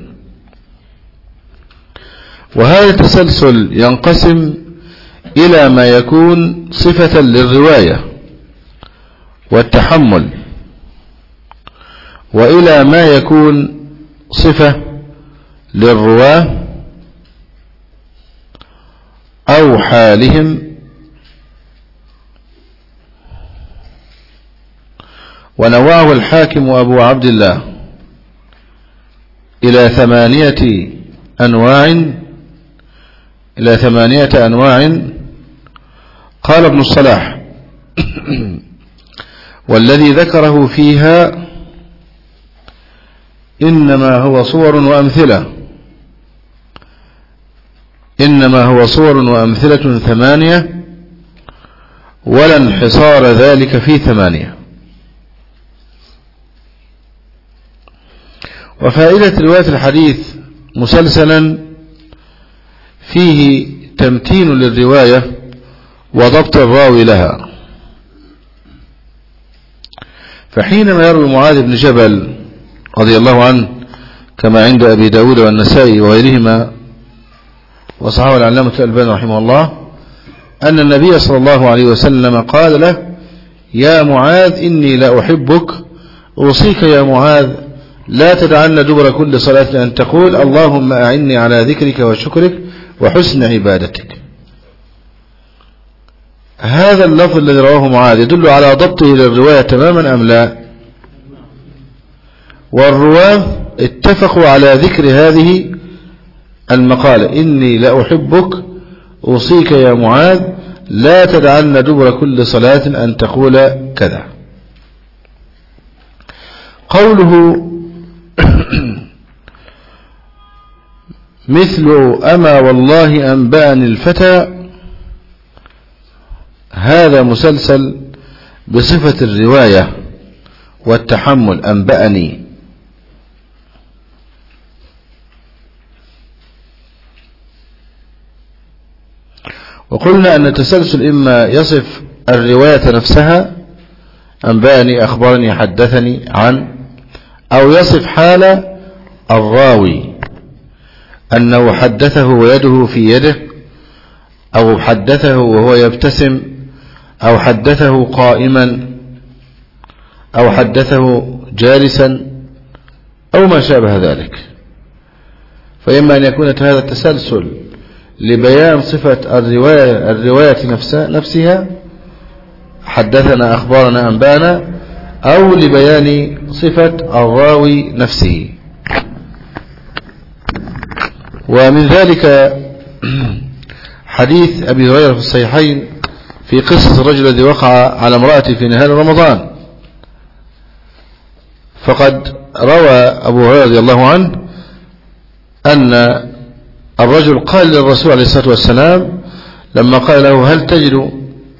وهذا التسلسل ينقسم إلى ما يكون صفة للرواية والتحمل، وإلى ما يكون صفة للرواه أو حالهم. ونوعه الحاكم أبو عبد الله إلى ثمانية أنواع إلى ثمانية أنواع. قال ابن الصلاح: والذي ذكره فيها إنما هو صور وأمثلة إنما هو صور وأمثلة ثمانية، ولا انحصار ذلك في ثمانية. وفائدة رواية الحديث مسلسلا فيه تمتين للرواية وضبط الراوي لها. فحينما يروي معاذ بن جبل رضي الله عنه كما عند أبي داود والنسائي وغيرهما وصححه العلامة الألباني رحمه الله أن النبي صلى الله عليه وسلم قال له: يا معاذ إني لا أحبك، أوصيك يا معاذ لا تدعن دبر كل صلاة أن تقول اللهم أعني على ذكرك وشكرك وحسن عبادتك. هذا اللفظ الذي رواه معاذ يدل على ضبطه للرواية تماما أم لا؟ والرواه اتفقوا على ذكر هذه المقالة: إني لا أحبك أوصيك يا معاذ لا تدعن دبر كل صلاة أن تقول كذا. قوله مثل أما والله أنبأني الفتى، هذا مسلسل بصفة الرواية والتحمل. أنبأني وقلنا أن التسلسل إما يصف الرواية نفسها أنبأني أخبرني حدثني عن، أو يصف حال الراوي أنه حدثه ويده في يده، أو حدثه وهو يبتسم، أو حدثه قائما، أو حدثه جالسا، أو ما شابه ذلك. فإما أن يكون هذا التسلسل لبيان صفة الرواية, الرواية نفسها, نفسها حدثنا أخبارنا أنبانا، أو لبيان صفة الراوي نفسه. ومن ذلك حديث أبي هريرة في الصحيحين في قصة الرجل الذي وقع على امرأته في نهار رمضان. فقد روى أبو هريرة رضي الله عنه أن الرجل قال للرسول عليه الصلاة والسلام لما قال له: هل تجد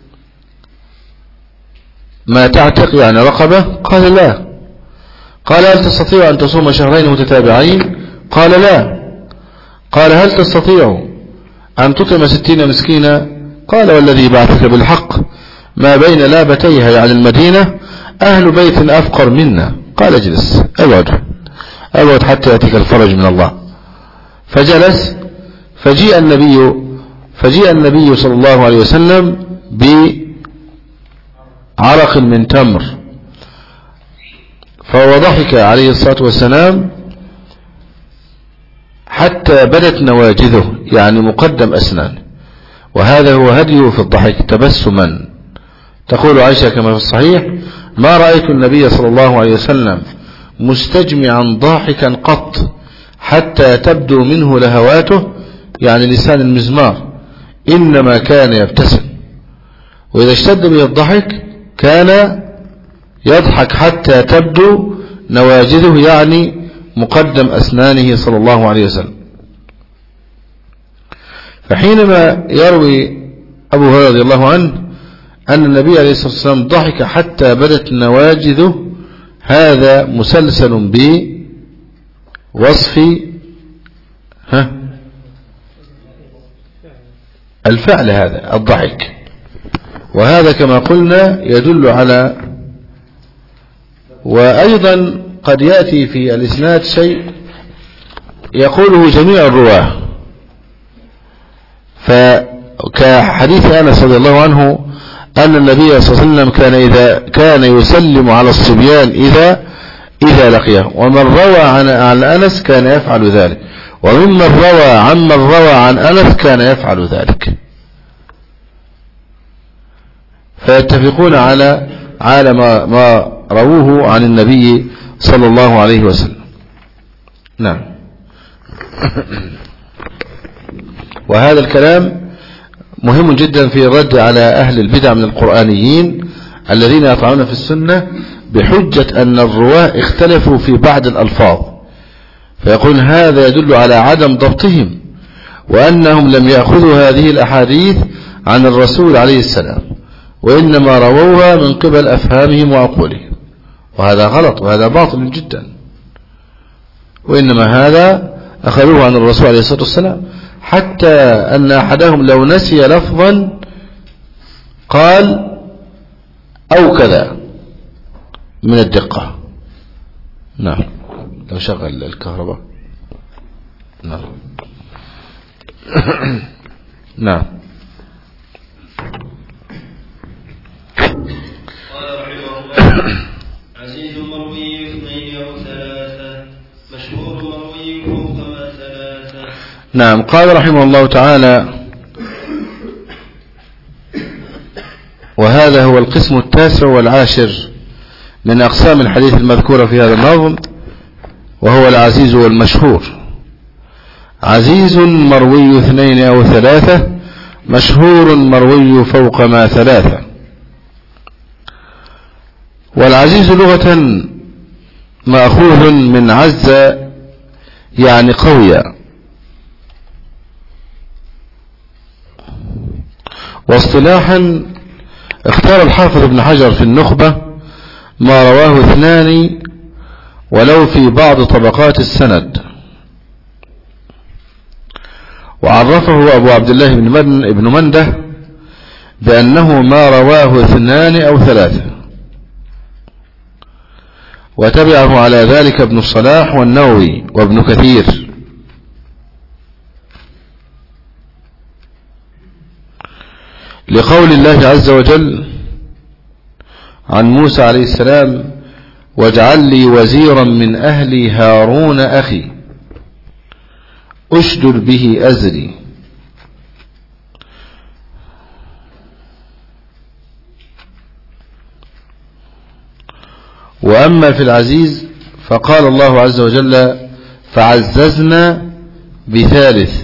ما تعتق يعني رقبة؟ قال: لا. قال: هل تستطيع أن تصوم شهرين متتابعين؟ قال: لا. قال: هل تستطيع أن تطعم ستين مسكينا؟ قال والذي بعثك بالحق ما بين لابتيها يعني المدينة أهل بيت أفقر منا. قال اجلس أبعد أبعد حتى يأتيك الفرج من الله. فجلس. فجيء النبي فجيء النبي صلى الله عليه وسلم بعرق من تمر، فهو ضحك عليه الصلاة والسلام حتى بدت نواجذه يعني مقدم أسنان، وهذا هو هديه في الضحك تبسما. تقول عائشة كما في الصحيح: ما رأيت النبي صلى الله عليه وسلم مستجمعا ضاحكا قط حتى تبدو منه لهواته يعني لسان المزمار، إنما كان يبتسم، وإذا اشتد به الضحك كان يضحك حتى تبدو نواجذه يعني مقدم أسنانه صلى الله عليه وسلم. فحينما يروي أبو هريرة رضي الله عنه أن النبي عليه الصلاة والسلام ضحك حتى بدت نواجذه، هذا مسلسل بوصف ها الفعل هذا الضحك، وهذا كما قلنا يدل على، وأيضا قد يأتي في الإسناد شيء يقوله جميع الرواه، فكحديث أنس رضي الله عنه أن النبي صلى الله عليه وسلم كان إذا كان يسلم على الصبيان إذا إذا لقيه، ومن روى عن عن أنس كان يفعل ذلك، وممن روى عمن روى عن أنس كان يفعل ذلك، فيتفقون على على ما, ما رووه عن النبي صلى الله عليه وسلم. نعم. وهذا الكلام مهم جدا في الرد على أهل البدع من القرآنيين الذين يطعنون في السنة بحجة أن الرواه اختلفوا في بعض الألفاظ، فيقول هذا يدل على عدم ضبطهم وأنهم لم يأخذوا هذه الأحاديث عن الرسول عليه السلام، وإنما رووها من قبل أفهامهم وعقولهم، وهذا غلط وهذا باطل جدا، وإنما هذا أخذوه عن الرسول عليه الصلاة والسلام، حتى أن أحدهم لو نسي لفظا قال أو كذا من الدقة. نعم. لو شغل الكهرباء. نعم. نعم. قال رحمه الله: عزيز مروي اثنين أو ثلاثة، مشهور مروي فوق ما ثلاثة. نعم. قال رحمه الله تعالى: وهذا هو القسم التاسع والعاشر من أقسام الحديث المذكورة في هذا النظم، وهو العزيز والمشهور. عزيز مروي اثنين أو ثلاثة، مشهور مروي فوق ما ثلاثة. والعزيز لغة مأخوذ من عز يعني قوي، واصطلاحا اختار الحافظ ابن حجر في النخبة ما رواه اثنان ولو في بعض طبقات السند، وعرفه أبو عبد الله بن من ابن منده بأنه ما رواه اثنان أو ثلاثة، وتبعه على ذلك ابن الصلاح والنووي وابن كثير. لقول الله عز وجل عن موسى عليه السلام: واجعل لي وزيرا من أهلي هارون أخي أشدد به أزري. وأما في العزيز فقال الله عز وجل: فعززنا بثالث،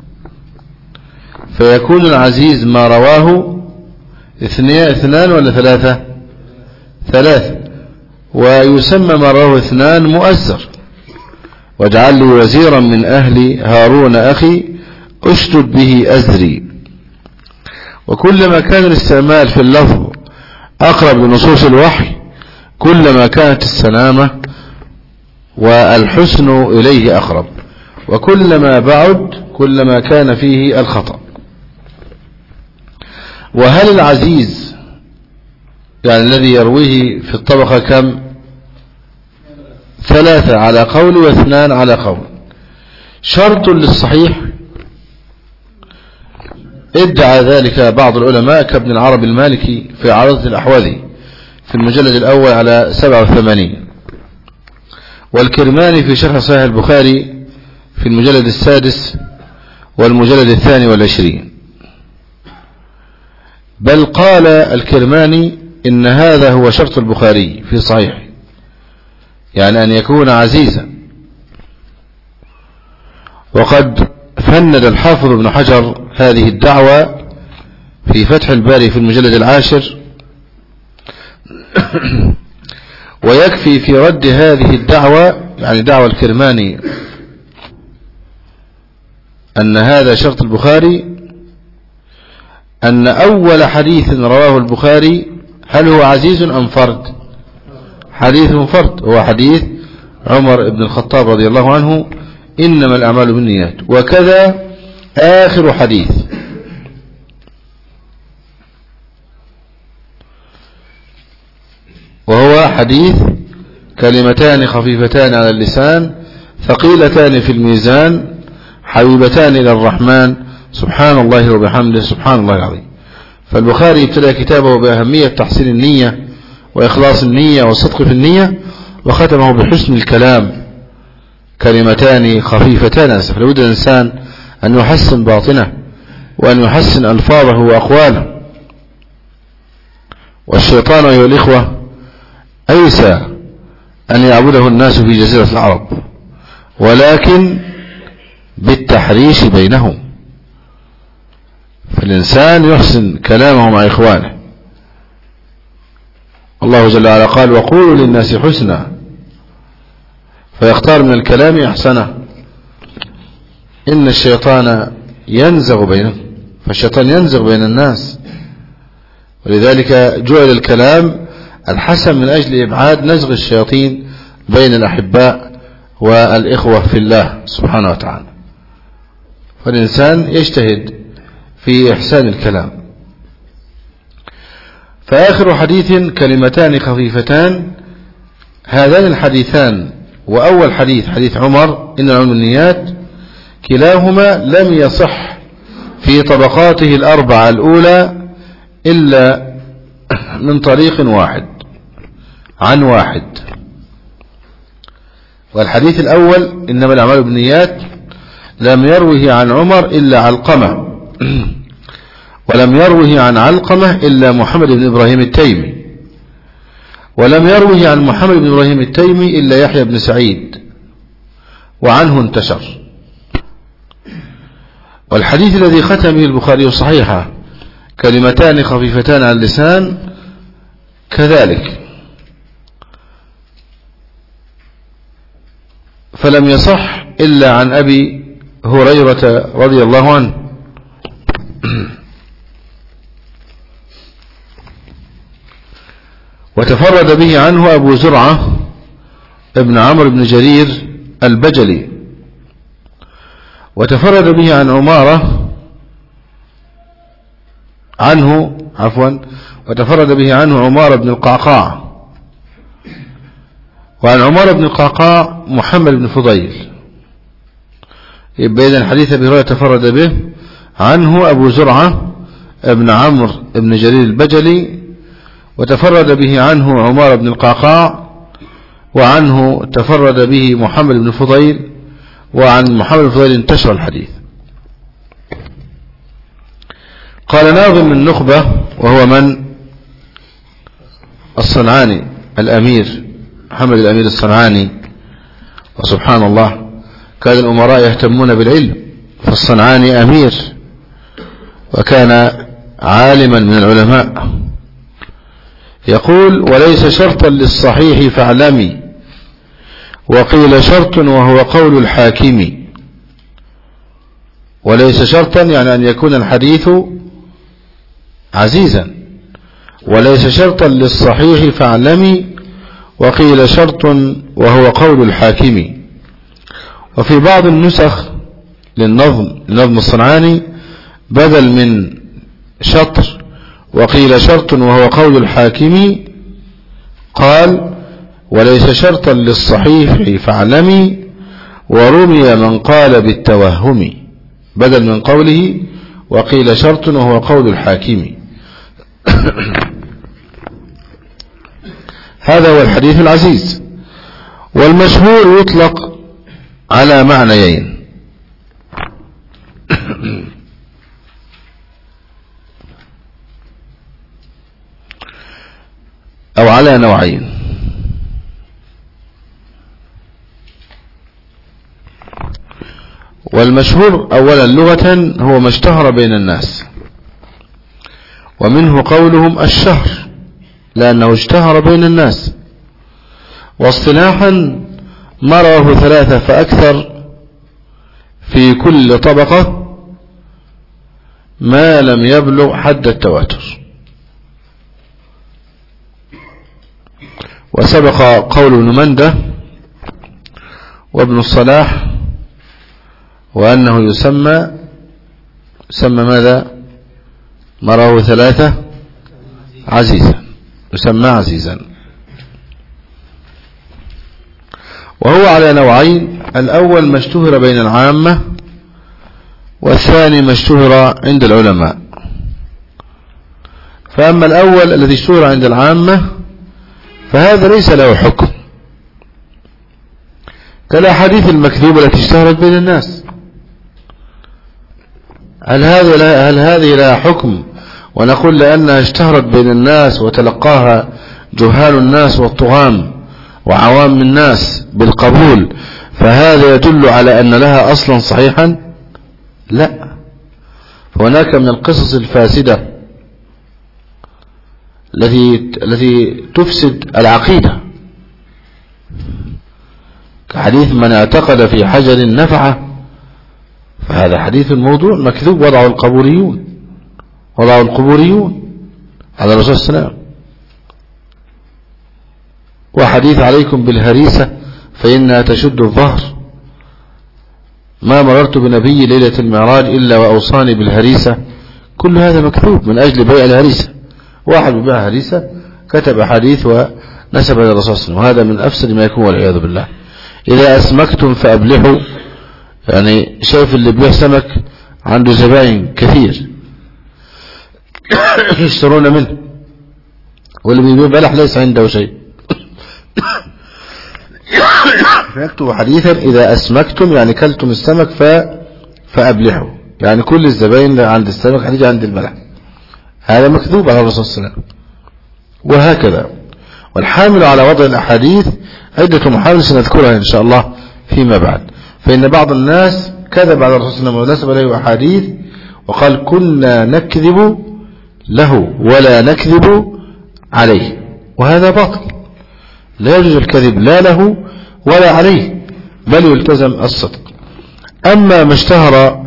فيكون العزيز ما رواه اثنان ولا ثلاثة ثلاثة، ويسمى ما رواه اثنان مؤزر: واجعل لي وزيرا من أهلي هارون أخي أشدد به أزري. وكلما كان الاستعمال في اللفظ أقرب لنصوص الوحي كلما كانت السلامة والحسن إليه أقرب. وكلما بعد كلما كان فيه الخطأ. وهل العزيز يعني الذي يرويه في الطبقة كم؟ ثلاثة على قول واثنان على قول. شرط للصحيح ادعى ذلك بعض العلماء كابن العربي المالكي في عارضة الأحوذي في المجلد الأول على سبعة وثمانين، والكرماني في شرح صحيح البخاري في المجلد السادس والمجلد الثاني والعشرين. بل قال الكرماني إن هذا هو شرط البخاري في صحيح، يعني أن يكون عزيزا. وقد فند الحافظ ابن حجر هذه الدعوة في فتح الباري في المجلد العاشر، ويكفي في رد هذه الدعوة يعني دعوة الكرماني أن هذا شرط البخاري أن أول حديث رواه البخاري هل هو عزيز أم فرد؟ حديث فرد، هو حديث عمر بن الخطاب رضي الله عنه إنما الأعمال بالنيات. وكذا آخر حديث وهو حديث كلمتان خفيفتان على اللسان ثقيلتان في الميزان حبيبتان إلى الرحمن سبحان الله وبحمده سبحان الله العظيم. فالبخاري ابتدأ كتابه بأهمية تحسين النية وإخلاص النية والصدق في النية، وختمه بحسن الكلام كلمتان خفيفتان. فلابد الإنسان أن يحسن باطنه وأن يحسن ألفاظه وأقواله. والشيطان أيها الإخوة أيسى أن يعبده الناس في جزيرة العرب، ولكن بالتحريش بينهم. فالإنسان يحسن كلامه مع إخوانه. الله جل وعلا قال وقولوا للناس حسنا، فيختار من الكلام أحسنه. إن الشيطان ينزغ بينهم، فالشيطان ينزغ بين الناس، ولذلك جعل الكلام الحسن من أجل إبعاد نزغ الشياطين بين الأحباء والإخوة في الله سبحانه وتعالى. فالإنسان يجتهد في إحسان الكلام. فآخر حديث كلمتان خفيفتان، هذان الحديثان وأول حديث حديث عمر إن العلم النيات كلاهما لم يصح في طبقاته الأربعة الأولى إلا من طريق واحد عن واحد. والحديث الأول إنما الأعمال بالنيات لم يروه عن عمر إلا علقمة، ولم يروه عن علقمة إلا محمد بن إبراهيم التيمي، ولم يروه عن محمد بن إبراهيم التيمي إلا يحيى بن سعيد، وعنه انتشر. والحديث الذي ختم به البخاري صحيحة كلمتان خفيفتان على اللسان كذلك، فلم يصح إلا عن أبي هريرة رضي الله عنه. وتفرد به عنه أبو زرعة ابن عمرو بن جرير البجلي. وتفرد به عن عمارة عنه عفوا وتفرد به عنه عمارة بن القعقاع. وعن عمارة بن القعقاع محمد بن فضيل. يبقى إذن حديث أبي هريرة تفرد به عنه أبو زرعة ابن عمرو بن جرير البجلي، وتفرد به عنه عمارة بن القعقاع، وعنه تفرد به محمد بن فضيل، وعن محمد بن فضيل انتشر الحديث. قال ناظم النخبة وهو من؟ الصنعاني الأمير محمد الأمير الصنعاني. وسبحان الله كان الأمراء يهتمون بالعلم، فالصنعاني أمير وكان عالما من العلماء. يقول وليس شرطا للصحيح فاعلمي، وقيل شرط وهو قول الحاكم. وليس شرطا يعني أن يكون الحديث عزيزا، وليس شرطا للصحيح فاعلمي، وقيل شرط وهو قول الحاكم. وفي بعض النسخ للنظم النظم الصنعاني بدل من شطر وقيل شرط وهو قول الحاكم قال وليس شرطا للصحيح فاعلمي ورمي من قال بالتوهم، بدل من قوله وقيل شرط وهو قول الحاكم. هذا هو الحديث العزيز. والمشهور يطلق على معنيين، أو على نوعين. والمشهور أولا لغة هو ما اشتهر بين الناس، ومنه قولهم الشهر لأنه اشتهر بين الناس. واصطلاحا ما رواه ثلاثة فأكثر في كل طبقة ما لم يبلغ حد التواتر. وسبق قول ابن منده وابن الصلاح وأنه يسمى يسمى ماذا؟ ما رواه ثلاثة عزيزا، يسمى عزيزا. وهو على نوعين، الأول ما اشتهر بين العامة، والثاني ما اشتهر عند العلماء. فأما الأول الذي اشتهر عند العامة فهذا ليس له حكم كالأحاديث المكذوبة التي اشتهرت بين الناس. هل هذا هل هذه لها حكم ونقول لأنها اشتهرت بين الناس وتلقاها جهال الناس والطغام وعوام الناس بالقبول فهذا يدل على أن لها أصلا صحيحا؟ لا. فهناك من القصص الفاسدة التي التي تفسد العقيدة، كحديث من اعتقد في حجر نفعه، فهذا حديث موضوع مكذوب وضعه القبوريون وضعه القبوريون على الرسول صلى الله عليه وسلم. وحديث عليكم بالهريسة فإنها تشد الظهر، ما مررت بنبي ليلة المعراج إلا وأوصاني بالهريسة، كل هذا مكذوب من أجل بيع الهريسة. واحد بيع هريسة كتب حديث ونسب إلى الرسول صلى الله عليه وسلم، وهذا من أفسد ما يكون والعياذ بالله. إذا أسمكتم فأبلحوا، يعني شايف اللي بيع سمك عنده زبائن كثير يشترون منه، واللي بيبيع بلح ليس عنده شيء فيكتب حديثا إذا أسمكتم يعني كلتم السمك ف... فأبلحوا، يعني كل الزبائن عند السمك هتيجي عند البلح. هذا مكذوب على الرسول صلى الله عليه وسلم. وهكذا. والحامل على وضع الأحاديث عدة محاول سنذكرها إن شاء الله فيما بعد. فإن بعض الناس كذب على الرسول صلى الله عليه وسلم ونسب له أحاديث وقال كنا نكذب له ولا نكذب عليه، وهذا باطل. لا يجوز الكذب لا له ولا عليه، بل يلتزم الصدق. أما ما اشتهر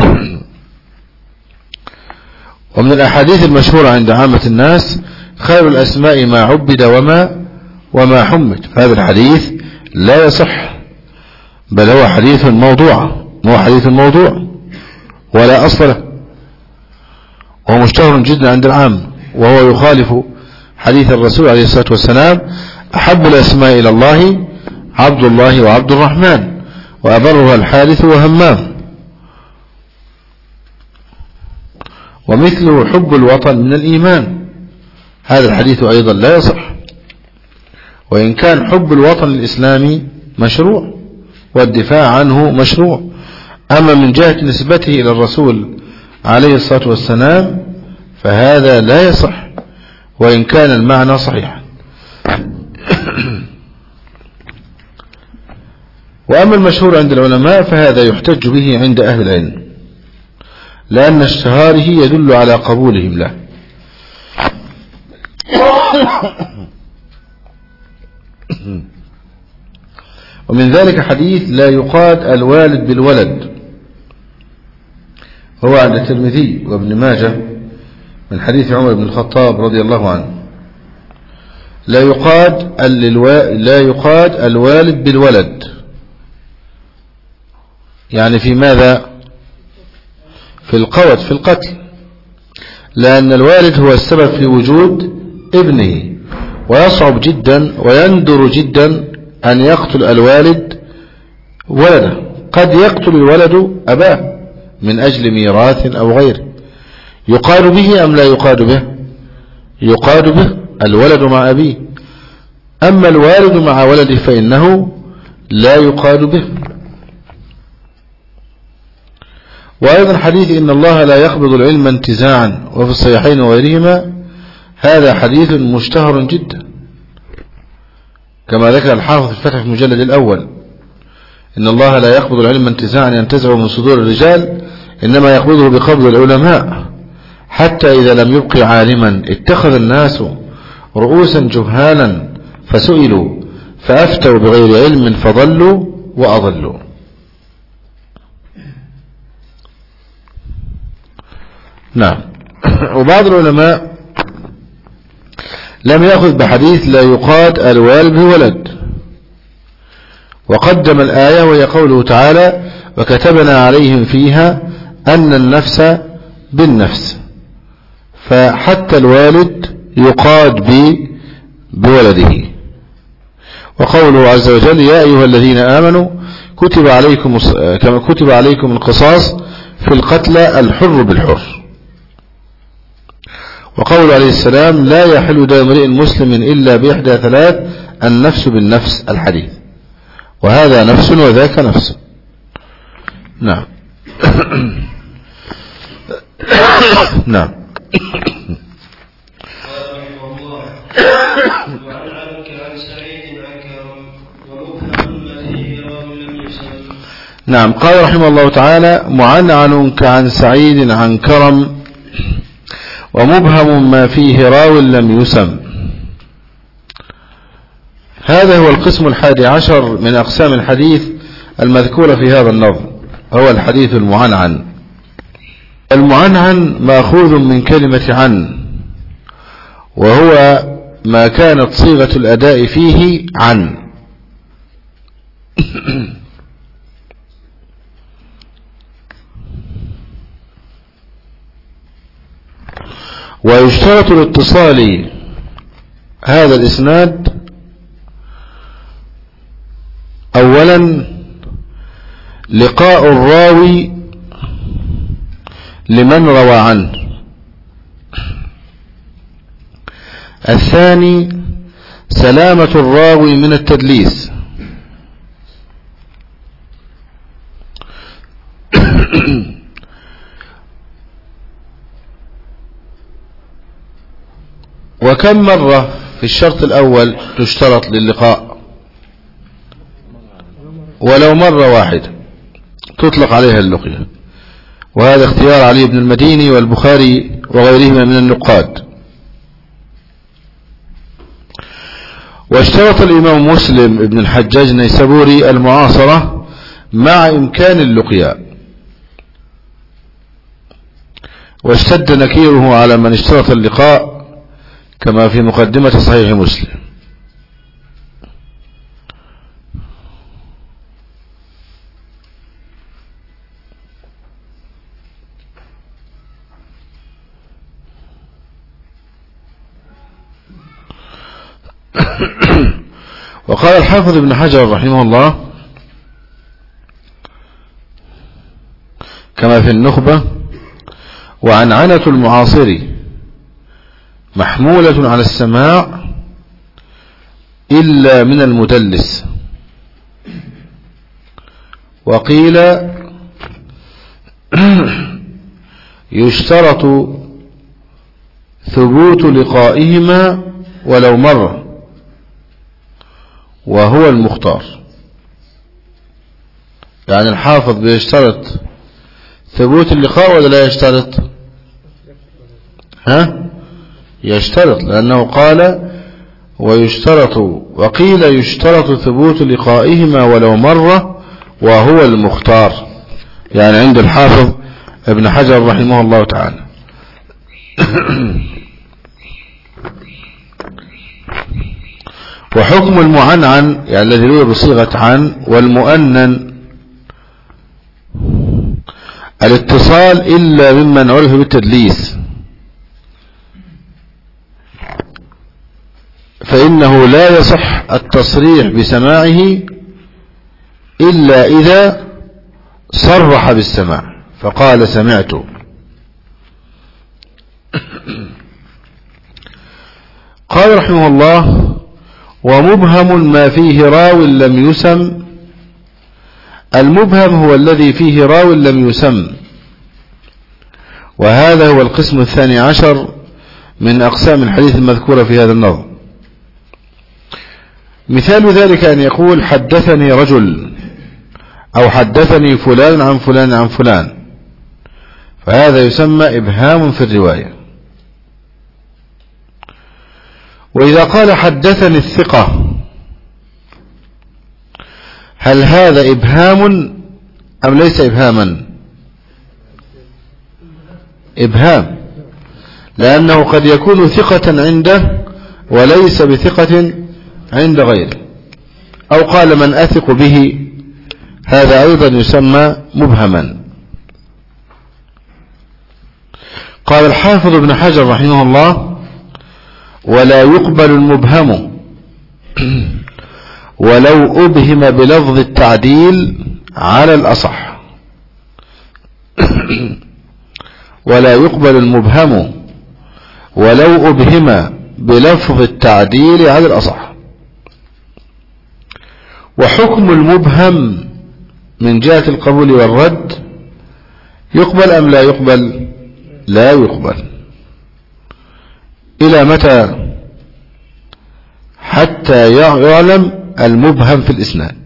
ومن الأحاديث المشهورة عند عامة الناس خير الأسماء ما عبد وما وما حمد، فهذا الحديث لا يصح، بل هو حديث موضوع، هو حديث موضوع ولا أصل له، وهو مشتهر جدا عند العام، وهو يخالف حديث الرسول عليه الصلاة والسلام أحب الأسماء إلى الله عبد الله وعبد الرحمن وأبرها الحارث وهمام. ومثله حب الوطن من الإيمان، هذا الحديث أيضا لا يصح، وإن كان حب الوطن الإسلامي مشروع والدفاع عنه مشروع، أما من جهة نسبته إلى الرسول عليه الصلاة والسلام فهذا لا يصح وإن كان المعنى صحيحا. وأما المشهور عند العلماء فهذا يحتج به عند أهل العلم، لأن اشتهاره يدل على قبولهم له. ومن ذلك حديث لا يقاد الوالد بالولد، هو عند الترمذي وابن ماجه من حديث عمر بن الخطاب رضي الله عنه. لا يقاد لا يقاد الوالد بالولد، يعني في ماذا؟ في القوت في القتل، لأن الوالد هو السبب في وجود ابنه، ويصعب جدا ويندر جدا أن يقتل الوالد ولده. قد يقتل الولد أباه من أجل ميراث أو غيره. يقاد به أم لا يقاد به؟ يقاد به الولد مع أبيه. أما الوالد مع ولده فإنه لا يقاد به. وأيضا حديث إن الله لا يقبض العلم انتزاعا وفي الصحيحين وغيرهما، هذا حديث مشتهر جدا كما ذكر الحافظ في الفتح في المجلد الأول: إن الله لا يقبض العلم انتزاعا ينتزع من صدور الرجال، إنما يقبضه بقبض العلماء، حتى إذا لم يبق عالما اتخذ الناس رؤوسا جهالا فسئلوا فأفتوا بغير علم فضلوا وأضلوا. نعم. وبعض العلماء لم يأخذ بحديث لا يقاد الوالد بولد، وقدم الآية وهي قوله تعالى: وكتبنا عليهم فيها أن النفس بالنفس، فحتى الوالد يقاد بولده. وقوله عز وجل: يا أيها الذين آمنوا كتب عليكم كما كتب عليكم القصاص في القتلى الحر بالحر. وقول عليه السلام: لا يحل دم امرئ مسلم إلا بإحدى ثلاث: النفس بالنفس، الحديث. وهذا نفس وذاك نفس. نعم. نعم. نعم. قال رحمه الله تعالى: معنعن كعن سعيد عن كرم، ومبهم ما فيه راو لم يسم. هذا هو القسم الحادي عشر من أقسام الحديث المذكورة في هذا النظم، هو الحديث المعنعن. المعنعن مأخوذ من كلمة عن، وهو ما كانت صيغة الأداء فيه عن. ويشترط لاتصال هذا الإسناد أولا لقاء الراوي لمن روى عنه، الثاني سلامة الراوي من التدليس، وكم مرة في الشرط الأول تشترط للقاء؟ ولو مرة واحدة تطلق عليها اللقية، وهذا اختيار علي بن المديني والبخاري وغيرهما من النقاد. واشترط الإمام مسلم ابن الحجاج النيسابوري المعاصرة مع إمكان اللقيا، واشتد نكيره على من اشترط اللقاء كما في مقدمة صحيح مسلم. وقال الحافظ ابن حجر رحمه الله كما في النخبة: وعنعنة المعاصر محمولة على السماع إلا من المدلس. وقيل يشترط ثبوت لقائهما ولو مرة، وهو المختار. يعني الحافظ بيشترط ثبوت اللقاء ولا لا يشترط؟ ها؟ يشترط، لأنه قال ويشترط، وقيل يشترط ثبوت لقائهما ولو مرة وهو المختار، يعني عند الحافظ ابن حجر رحمه الله تعالى. وحكم المعنعن يعني الذي روي بصيغة عن، والمؤنن الاتصال إلا ممن عرف بالتدليس، فإنه لا يصح التصريح بسماعه إلا إذا صرح بالسماع فقال سمعت. قال رحمه الله: ومبهم ما فيه راو لم يسم. المبهم هو الذي فيه راو لم يسم، وهذا هو القسم الثاني عشر من أقسام الحديث المذكورة في هذا النظم. مثال ذلك أن يقول: حدثني رجل، أو حدثني فلان عن فلان عن فلان، فهذا يسمى إبهام في الرواية. وإذا قال حدثني الثقة، هل هذا إبهام أم ليس إبهاما؟ إبهام، لأنه قد يكون ثقة عنده وليس بثقة عند غيره. أو قال من أثق به، هذا أيضا يسمى مبهما. قال الحافظ ابن حجر رحمه الله: ولا يقبل المبهم ولو أبهم بلفظ التعديل على الأصح. ولا يقبل المبهم ولو أبهم بلفظ التعديل على الأصح. وحكم المبهم من جهة القبول والرد يقبل أم لا يقبل؟ لا يقبل. إلى متى؟ حتى يعلم المبهم في الإسناد.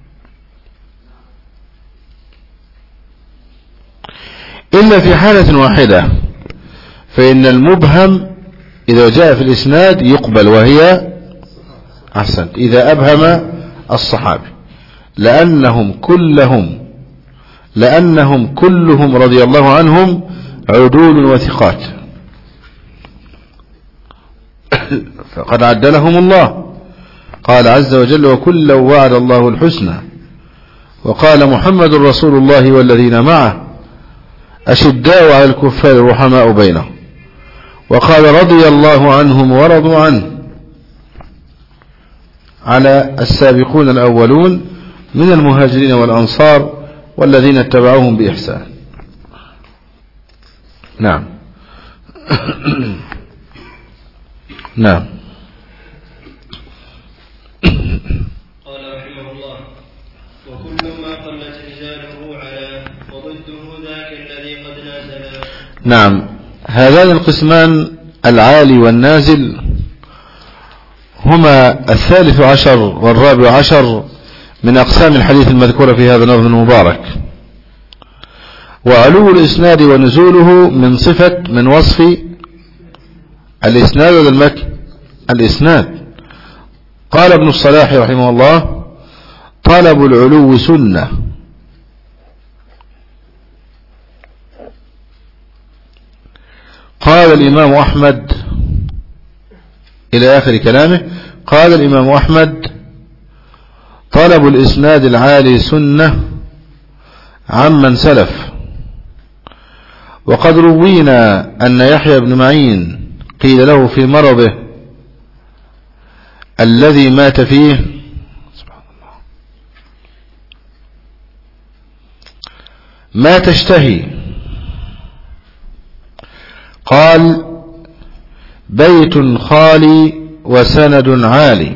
إلا في حالة واحدة، فإن المبهم إذا جاء في الإسناد يقبل، وهي أحسن إذا أبهم الصحابي، لأنهم كلهم لأنهم كلهم رضي الله عنهم عدول وثقات، فقد عدلهم الله. قال عز وجل: وكلا وعد الله الحسنى. وقال محمد رسول الله والذين معه أشداء على الكفار رحماء بينهم. وقال: رضي الله عنهم ورضوا عنه، على السابقون الأولون من المهاجرين والأنصار والذين اتبعوهم بإحسان. نعم. نعم. قال رحمه الله: وكل ما قلت رجاله على وضده ذاك الذي قد نازل. نعم، هذان القسمان العالي والنازل هما الثالث عشر والرابع عشر من أقسام الحديث المذكورة في هذا النظم المبارك. وعلو الإسناد ونزوله من صفة من وصف الإسناد والمتن. الإسناد. قال ابن الصلاح رحمه الله: طلب العلو سنة. قال الإمام أحمد إلى آخر كلامه. قال الإمام أحمد: طلب الإسناد العالي سنة عمن سلف. وقد روينا أن يحيى بن معين قيل له في مرضه الذي مات فيه: سبحان الله، ما تشتهي؟ قال: بيت خالي وسند عالي.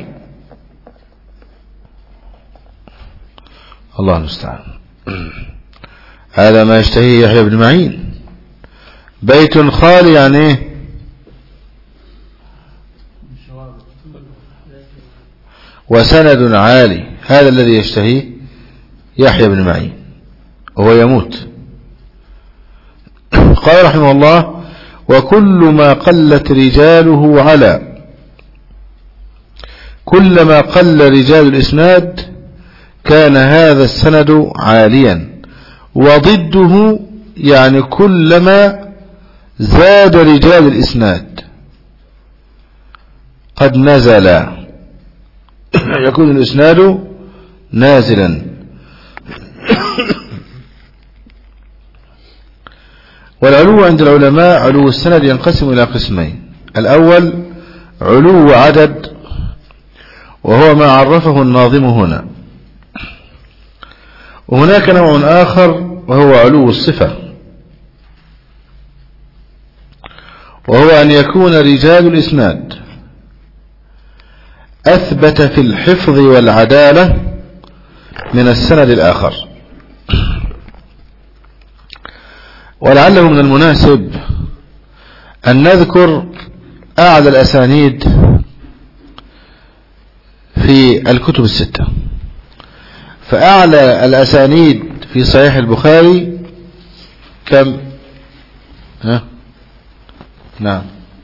الله المستعان. هذا ما يشتهيه يحيى بن معين. بيت خالي يعني ايه؟ وسند عالي، هذا الذي يشتهيه يحيى بن معين وهو يموت. قال رحمه الله: وكل ما قلت رجاله على. كلما قل رجال الإسناد كان هذا السند عاليا. وضده يعني كلما زاد رجال الإسناد قد نزل، يكون الإسناد نازلا. والعلو عند العلماء علو السند ينقسم إلى قسمين: الأول علو عدد، وهو ما عرفه الناظم هنا. وهناك نوع آخر وهو علو الصفة، وهو أن يكون رجال الإسناد أثبت في الحفظ والعدالة من السند الآخر. ولعله من المناسب أن نذكر أعلى الأسانيد في الكتب الستة. فأعلى الأسانيد في صحيح البخاري كم؟ ها؟ نعم،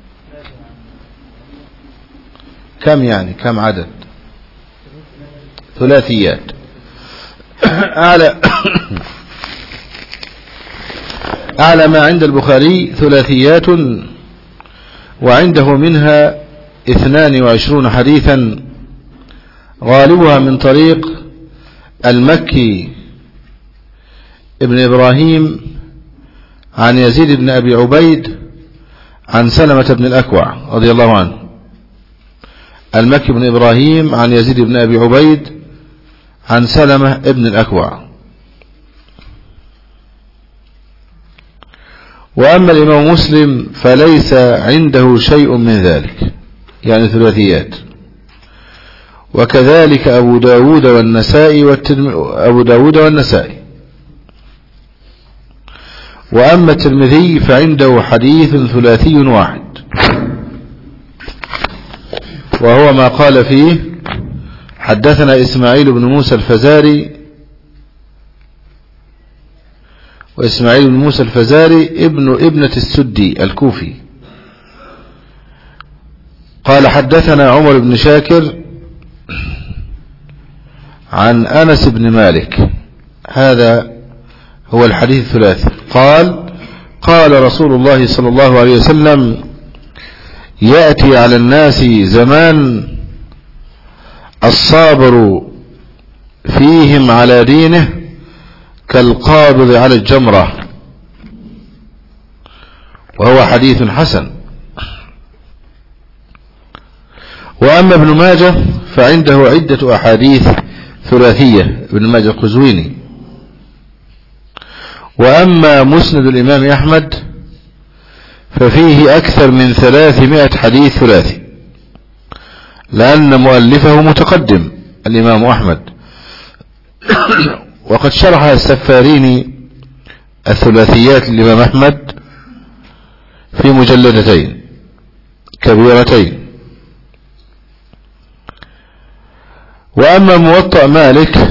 كم يعني كم عدد؟ ثلاثيات. أعلى أعلى ما عند البخاري ثلاثيات، وعنده منها اثنان وعشرون حديثا، غالبها من طريق المكي ابن إبراهيم عن يزيد بن أبي عبيد عن سلمة بن الأكوع رضي الله عنه. المكي بن إبراهيم عن يزيد بن أبي عبيد عن سلمة بن الأكوع. وأما الإمام مسلم فليس عنده شيء من ذلك، يعني ثلاثيات. وكذلك أبو داود والنسائي والترم... أبو داود والنسائي. وأما الترمذي فعنده حديث ثلاثي واحد، وهو ما قال فيه: حدثنا إسماعيل بن موسى الفزاري، وإسماعيل بن موسى الفزاري ابن ابنة السدي الكوفي، قال: حدثنا عمر بن شاكر عن أنس بن مالك. هذا هو الحديث الثلاثي. قال: قال رسول الله صلى الله عليه وسلم: يأتي على الناس زمان الصابر فيهم على دينه كالقابض على الجمرة. وهو حديث حسن. وأما ابن ماجه فعنده عدة أحاديث ثلاثية، ابن ماجه القزويني. وأما مسند الإمام أحمد ففيه أكثر من ثلاثمائة حديث ثلاثي، لأن مؤلفه متقدم الإمام أحمد. وقد شرح السفاريني الثلاثيات للإمام أحمد في مجلدتين كبيرتين. وأما موطأ مالك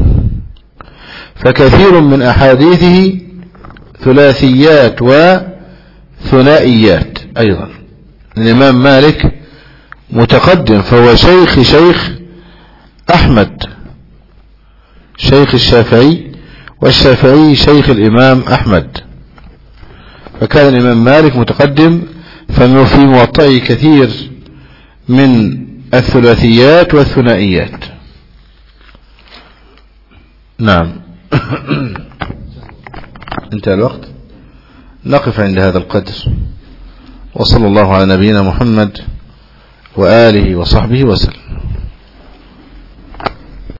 فكثير من أحاديثه ثلاثيات وثنائيات أيضا. الإمام مالك متقدم، فهو شيخ شيخ أحمد، شيخ الشافعي، والشافعي شيخ الإمام أحمد. فكان الإمام مالك متقدم، ففي موطئه كثير من الثلاثيات والثنائيات. نعم. انتهى الوقت، نقف عند هذا القدر. وصلى الله على نبينا محمد وآله وصحبه وسلم.